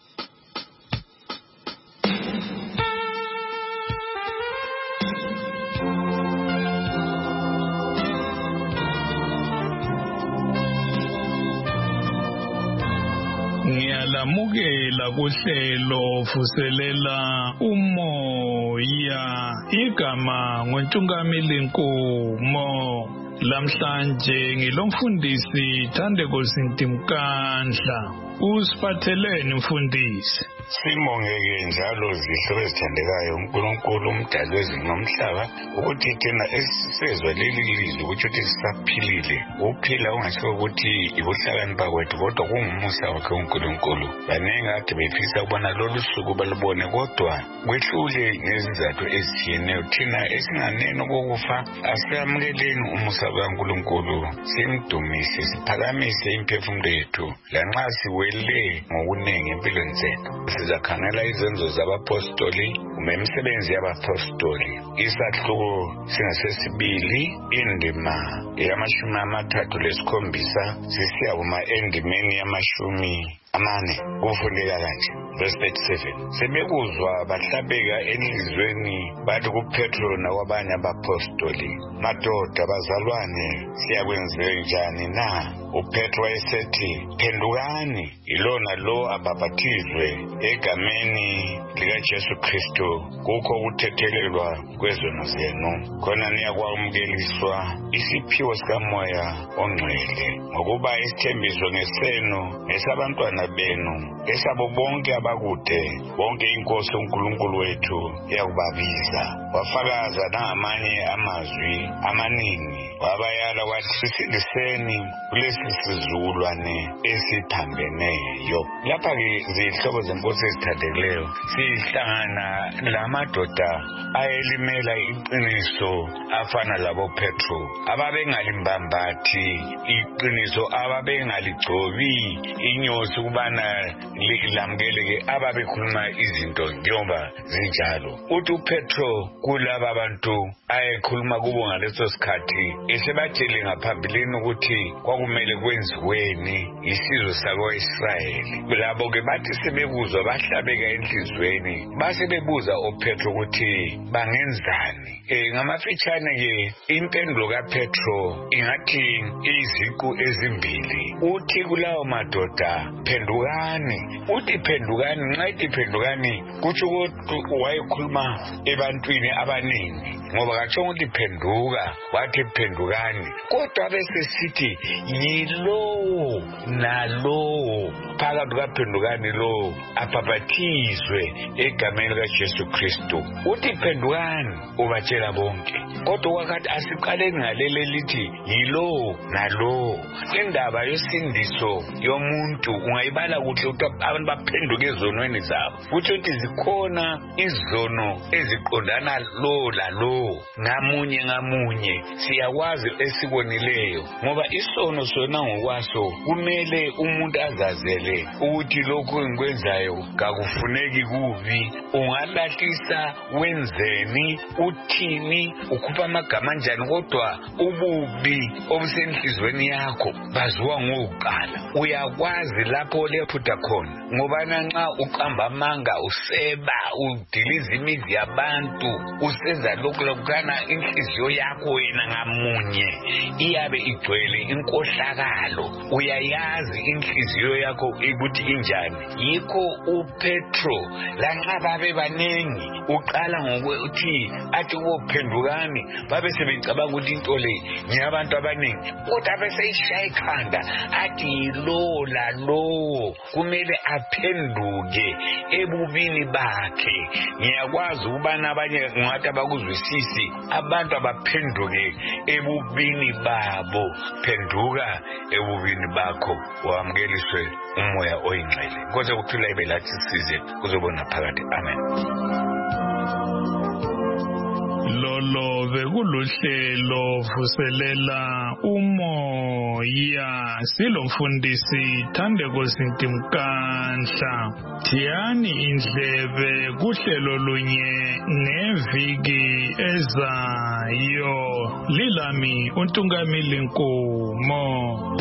Ngiyalamukela kuhlelo vuselela umoya igama ngoNtungamili Nkomo lamhlanje ngilomfundisi Thandeko Sintimkandla. Usiphatheleni mfundisi? Simongeke njalo zihlobo ezithandekayo uNkulunkulu umdali wezulu nomhlaba ukuthi thina esizwe leli lizwi ukuthi sisaphilile ukuphila ungasho ukuthi ibuhlakanipha kwethu kodwa kungumusa wakhe uNkulunkulu. Baningi ade befisa ukubona lolu suku balubone kodwa kwehlule ngezizathu ezitshiyeneyo. Thina esinganeni okokufa asiyamukeleni umusa kaNkulunkulu simdumise siphakamise imphefumulo yethu lanxa siwele ngokunengi empilweni zethu. Sizakhangela izenzo zabapostoli umemisebenzi yabapostoli isahluko singasesibili indima yama-37 sisiya kuma endimeni yama-40 kufundeka kanje verse 37 sebekuzwa bahlabeka enhlizweni bathi kuPetro nakwabanye abapostoli madoda bazalwane siyakwenzeka njani na? uPetro wayesethi phendukani ilona lo abhabhathizwe egameni likaJesu Kristu kukho ukuthethelelwa kwezono zenu khona niyakwamukeliswa isiphiwo sikamoya ongcwele ngokuba isithembiso ngesenu esabantwana benu esabo bonke abakude bonke inkosi uNkulunkulu wethu yakubabiza wafakaza nangamanye amazwi amaningi wabayala wathi sisindiseni kulesi sizukulwane esiphambeneyo. Lapha-ke zihlobo zenkosi ezithandekileyo sihlangana lamadoda ayelimela iqiniso afana labo Petro ababengalimbambathi iqiniso ababengaligcobi inyosi ukubana lilamukeleke ababekhuluma izinto njengoba zinjalo. Uthi uPetro kulaba bantu ayekhuluma kubo ngaleso sikhathi esebatshele ngaphambilini ukuthi kwakumele kwenziweni isizwe sako-Israyeli. Labo ke bathi sebebuzwa bahlabeka enhlizweni base bebuza uPetro ukuthi bangenzani. Ngamafitshane ke impendulo kaPetro ingathi iziqu ezimbili. Uthi kulawo madoda phendukani. Uthi phendukani, nxa ithi phendukani kutsho ukuthi wayekhuluma ebantwini abaningi ngoba katsho ukuthi phenduka wathi phendukani, kodwa bese sithi yilowo nalowo phakathi kaphendukani lo aphapathizwe egameni likaJesu Kristu. Uthi phendukani ubatshela bonke, kodwa wakathi asiqaleni ngalele lithi yilowo nalowo. Indaba yosindiso yomuntu ungayibala kuhle ukuthi abantu baphenduke ezonweni zabo, kutsho ukuthi zikhona izono eziqondana lo lalo ngamunye. Siyakwazi esikonileyo ngoba isono sona ngokwaso kumele umuntu azazele ukuthi lokhu engikwenzayo kakufuneki kubi. Ungalahlisa wenzeni, uthini, ukhupha amagama njani, kodwa ububi obusenhlizweni yakho baziwa ngokuqala. Uyakwazi lapho lephutha khona ngoba nxa uqamba amanga, useba, udiliza imizi yabantu, usenza lokhu lokana, inhliziyo yakho wena ngamunye iyabe igcwele inkohlakalo. Uyayazi inhliziyo yakho ukuthi injani. Yikho uPetro lanxa babe banengi uqala ngokuthi athi kuphendukani, babe sebecabanga ukuthi into le ngiyabantu abaningi, kodwa bese ishaya ikhanda athi lo lalo kumele aphenduke ebubini bakhe. Ngiyakwazi ukubana abanye ngathi abakuzwisisi, abantu abaphenduke ebubini babo. Phenduka ebubini bakho wamukeliswe umoya oyingcwele. Konke ukuthula ibe lathi size kuzobona phakathi. Amen. Lolo bekuluhlelo vuselela umoya, silomfundisi Thandeko Sintimkanhla. Thiyani indlebe kuhlelo lunye ngeviki ezayo. Lilami uNtungamili Nkomo.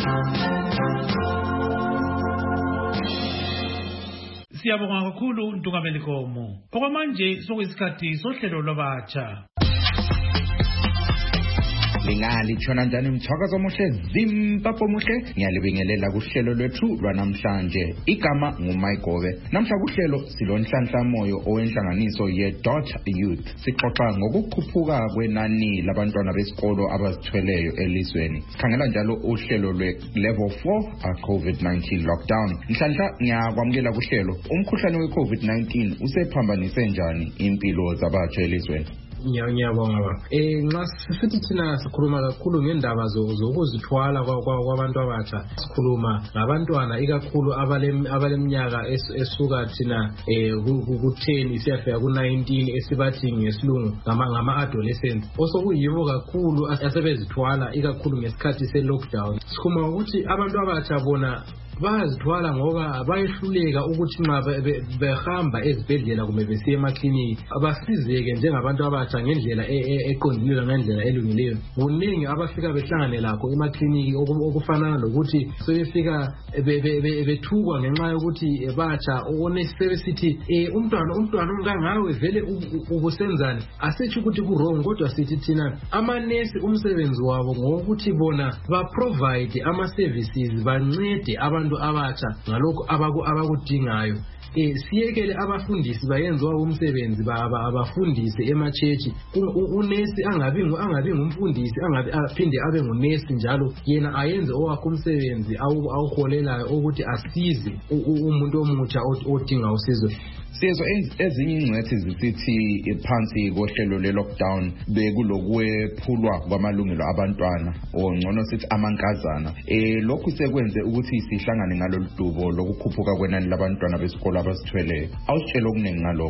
Siyabonga kakhulu Ntungameli Nkomo. Okwamanje sokuyisikhathi sohlelo lwabatsha. Lingalitshona njani mthwakazo omuhle Zimbabwe omuhle, ngiyalibingelela kuhlelo lwethu lwanamhlanje. Igama nguMayigobe. Namhla kuhlelo silonhlanhla moyo owenhlanganiso ye.youth. Sixoxa ngokukhuphuka kwenani labantwana besikolo abazithweleyo elizweni. Sikhangela njalo uhlelo lwe-level 4 COVID-19 lockdown. Nhlanhla ngiyakwamukela kuhlelo. Umkhuhlane we-COVID-19 usephambanise njani impilo zabatsha elizweni? Ngiyabonga. Nxa sithi thina sikhuluma kakhulu ngendaba zokuzithwala kwabantu abatsha, sikhuluma ngabantwana ikakhulu abaleminyaka esuka thina ku-10 isiyafika ku-19 esibathi ngesilungu ngama-adolescents, osokuyibo kakhulu asebezithwala ikakhulu ngesikhathi se-lockdown. Sikhuluma ukuthi abantu abatsha bona bazithwala ngoba bayehluleka ukuthi nxa behamba ezibhedlela kumbe besiya emakliniki abasizeke njengabantu abatsha ngendlela eqondileyo ngendlela elungileyo. Kuningi abafika behlangane lakho emakliniki okufanana lokuthi sebefika bethukwa ngenxa yokuthi batsha sebesithi umntwana umngangawe vele ubusenzani. Asitsho ukuthi ku-wrong, kodwa sithi thina amanesi umsebenzi wabo ngokuthi bona ba-provide ama-services, bancede abantu abatsha ngalokho abakudingayo. Siyekele abafundisi bayenze wabo umsebenzi abafundise emachechi. Unesi angabi ngumfundisi, aphinde abe ngunesi njalo, yena ayenze owakhe umsebenzi awuholelayo ukuthi asize umuntu omutsha odinga usizo. Sizo ezinye ingcwethi zisithi phansi kohlelo le-lockdown bekulokuwephulwa kwamalungelo abantwana, ongcono sithi amankazana. Lokhu sekwenze ukuthi sihlangane ngalolu dubo lokukhuphuka kwenani labantwana besikolo abasithweleyo. Awusitshela okuningi ngalokho.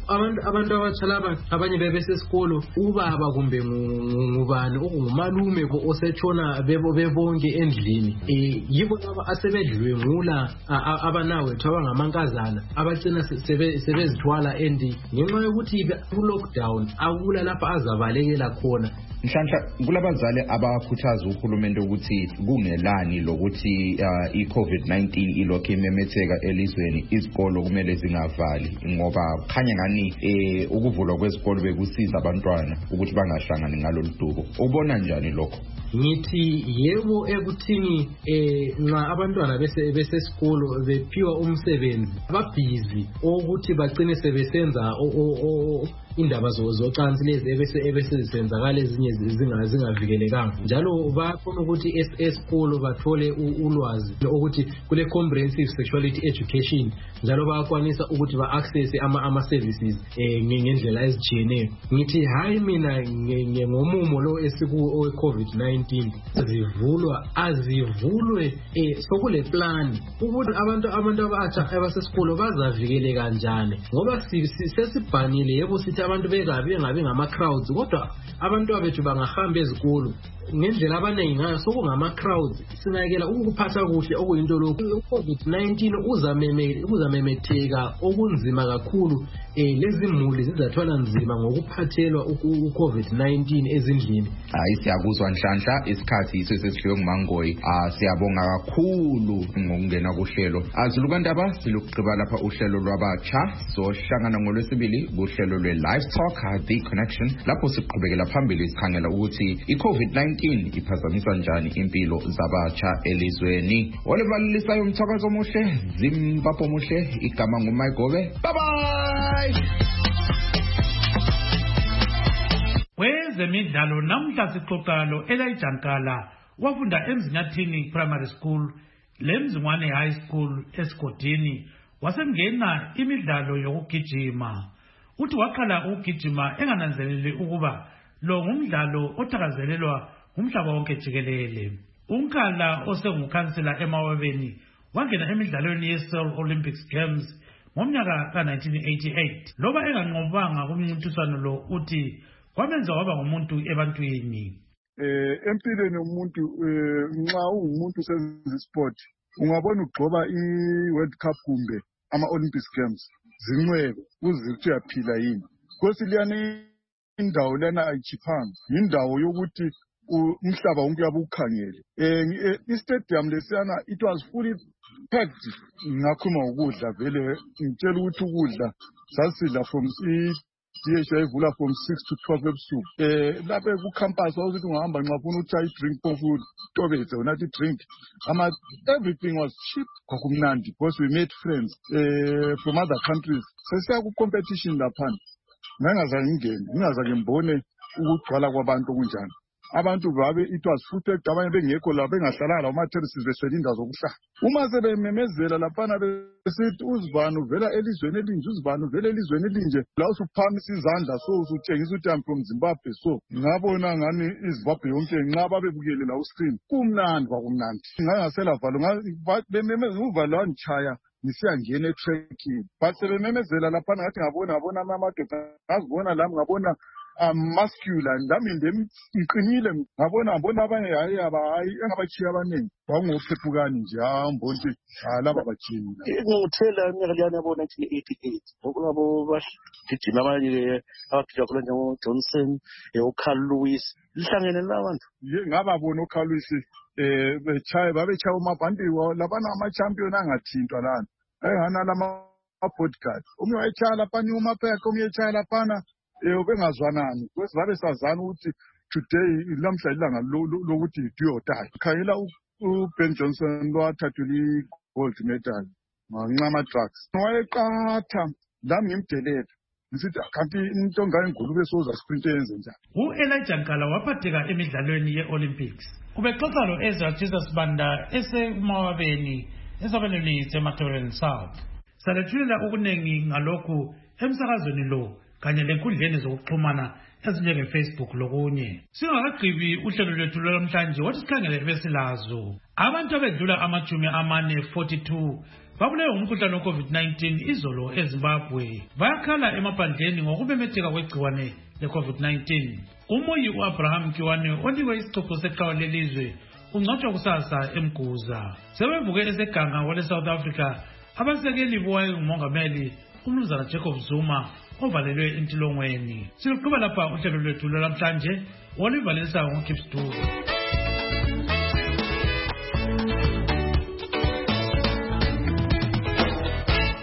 abantu abatsha laba abanye bebesesikolo ubaba kumbe ngubani okungumalume osetshona bebonke endlini yibo laba asebedlwengula abanawethu abangamankazana abagcina sebezithwala endi ngenxa yokuthi ku-lockdown akula lapha azabalekela khona. Nhlanhla kulabazali abakhuthaza uhulumende ukuthi kungelani lokuthi i-COVID-19 ilokhu imemetheka elizweni izikolo kumele zingavali ngoba khanya ngani ukuvulwa kwezikolo bekusiza abantwana ukuthi bangahlangani ngalolu dubo. Ubona njani lokho? Ngithi yebo ekuthini nxa abantwana besesikolo bephiwa umsebenzi ababhizi ukuthi bagcine sebesenza indaba zocansi lezi ebesezisenzakala ezinye zingavikelekanga njalo bakhona ukuthi esikolo bathole ulwazi ukuthi kule comprehensive sexuality education njalo bayakwanisa ukuthi ba-access ama-services ngendlela ezijiyeneyo. Ngithi hayi mina ngomumo lo we-COVID-19 azivulwe sokule plan ukuthi abantu abatsha abasesikolo bazavikeleka kanjani ngoba sesibhanile yebo sithi abantu bengabi ngama-crowds kodwa abantu abethu bangahamba ezikolo ngendlela abaningi ngayo sokungama-crowds sinakela ukuphatha kuhle okuyinto lokhu u-COVID-19 uzamemetheka okunzima kakhulu lezi muli zizathwala nzima ngokuphathelwa u-COVID-19 ezindlini. Hayi siyakuzwa Nhlanhla isikhathi yiso sesihliwe nguMangoyi. Siyabonga kakhulu ngokungena kuhlelo azulukandaba silukugqiba lapha uhlelo lwabatsha sohlangana ngolwesibili kuhlelo lwe-Live Talk The Connection lapho siqhubekela phambili sikhangela ukuthi i-COVID-19 iphazamisa njani impilo zabatsha elizweni. Olebalisayo umthakazo omuhle Zimbabwe omuhle igama nguMayigobe. Bye bye. Kwezemidlalo namhla sixoxa lo-Elijah Nkala wafunda eMzinyathini Primary School leMzingwane High School esigodini wasengena imidlalo yokugijima. Uthi waqala ukugijima engananzeleli ukuba lo ngumdlalo othakazelelwa umhlaba wonke jikelele. Unkala osengukhansela emawabeni wangena emidlalweni ye-Seoul Olympics Games ngomnyaka ka-1988 loba enganqobanga kumncintiswano lo uthi kwamenza waba ngumuntu ebantwini. Empilweni umuntu nxa ungumuntu usenza sport ungabona ugcoba i-World Cup kumbe ama-Olympics Games zinwebe uze ukuthi uyaphila yini because liyana indawo lana ayichiphanga indawo yokuthi umhlaba wonke uyabukhangele. I-stadium lesiyana it was fully packed. Ngakhuluma ukudla vele ngitshela ukuthi ukudla sasidla from DH ayivula from 6 to 12 ebusuku. Lapha ku-campus wawukuthi ungahamba nxa ufuna uthatha i-drink phofu tobetse unathi drink. Everything was cheap kwakumnandi because we made friends from other countries. Sesiya ku-competition laphana. Ngingazake ngibone ukugcwala kwabantu kunjani. Abantu babe it was footed abanye bengekho la bengahlala la ma-terraces beswela indawo zokuhlala. Uma sebememezela laphana besithi uzibani uvela elizweni elinje uzibani uvela elizweni elinje la usuphamisa izandla so usutshengisa ukuthi I'm from Zimbabwe so ngabona ngani iZimbabwe yonke nxa babebukele la uscreen kumnandi kwakumnandi. Ngangasela valo bememeza uvalo wangichaya nisiyangena etrekking but sebememezela laphana ngathi ngabona amadoda ngazibona lami ngabona muscular ndami ngiqinile ngabona abanye hayi engabachiya abaningi bangophepukani nje mbonke laba bajini ngikuthela iminyaka liyana yabo 1988 ngokulabo bagijima abanye abagijima khona njengo Johnson uCarl Lewis lihlangene labantu ngababona uCarl Lewis babechaya umabhandi labana ama-champion angathintwa lana ayihana lama-bodyguard omunye wayechaya laphana umapheka omunye echaya laphana bengazwanani kwesi babe sazana ukuthi today lamhla ilanga lokuthi do or die. Khangela uBen Johnson lowathathula i-gold medal ngenxa ama-drugs wayeqatha lami ngimdelela ngisithi kanti into ngayingulube soza sprint yenze njani. U-Elijah Nkala waphatheka emidlalweni ye-Olympics. Ubexoxa lo-Ezra Jesus Banda esemawabeni esabelweni seMatabeleland South. Salethulela ukuningi ngalokhu emsakazweni lo kanye lenkundleni zokuxhumana ezinjenge-Facebook lokunye. Singakagqibi uhlelo lwethu lwamhlanje wathi sikhangele besilazo. Abantu abedlula 42 babulewe umkhuhlane we-COVID-19 izolo eZimbabwe bayakhala emaphandleni ngokumemetheka kwegciwane le-COVID-19. Umoyi u-Abraham Kiwane onikwe isichopho seqhawe lelizwe ungcwatshwa kusasa eMguza. Sebevuke eseganga kwele South Africa abasekeli bowayengumongameli uMnumzana Jacob Zuma ovalelwe entilongweni. Siluqhuba lapha uhlelo lwethu lwalamhlanje olivalelisa ngoKipstulo.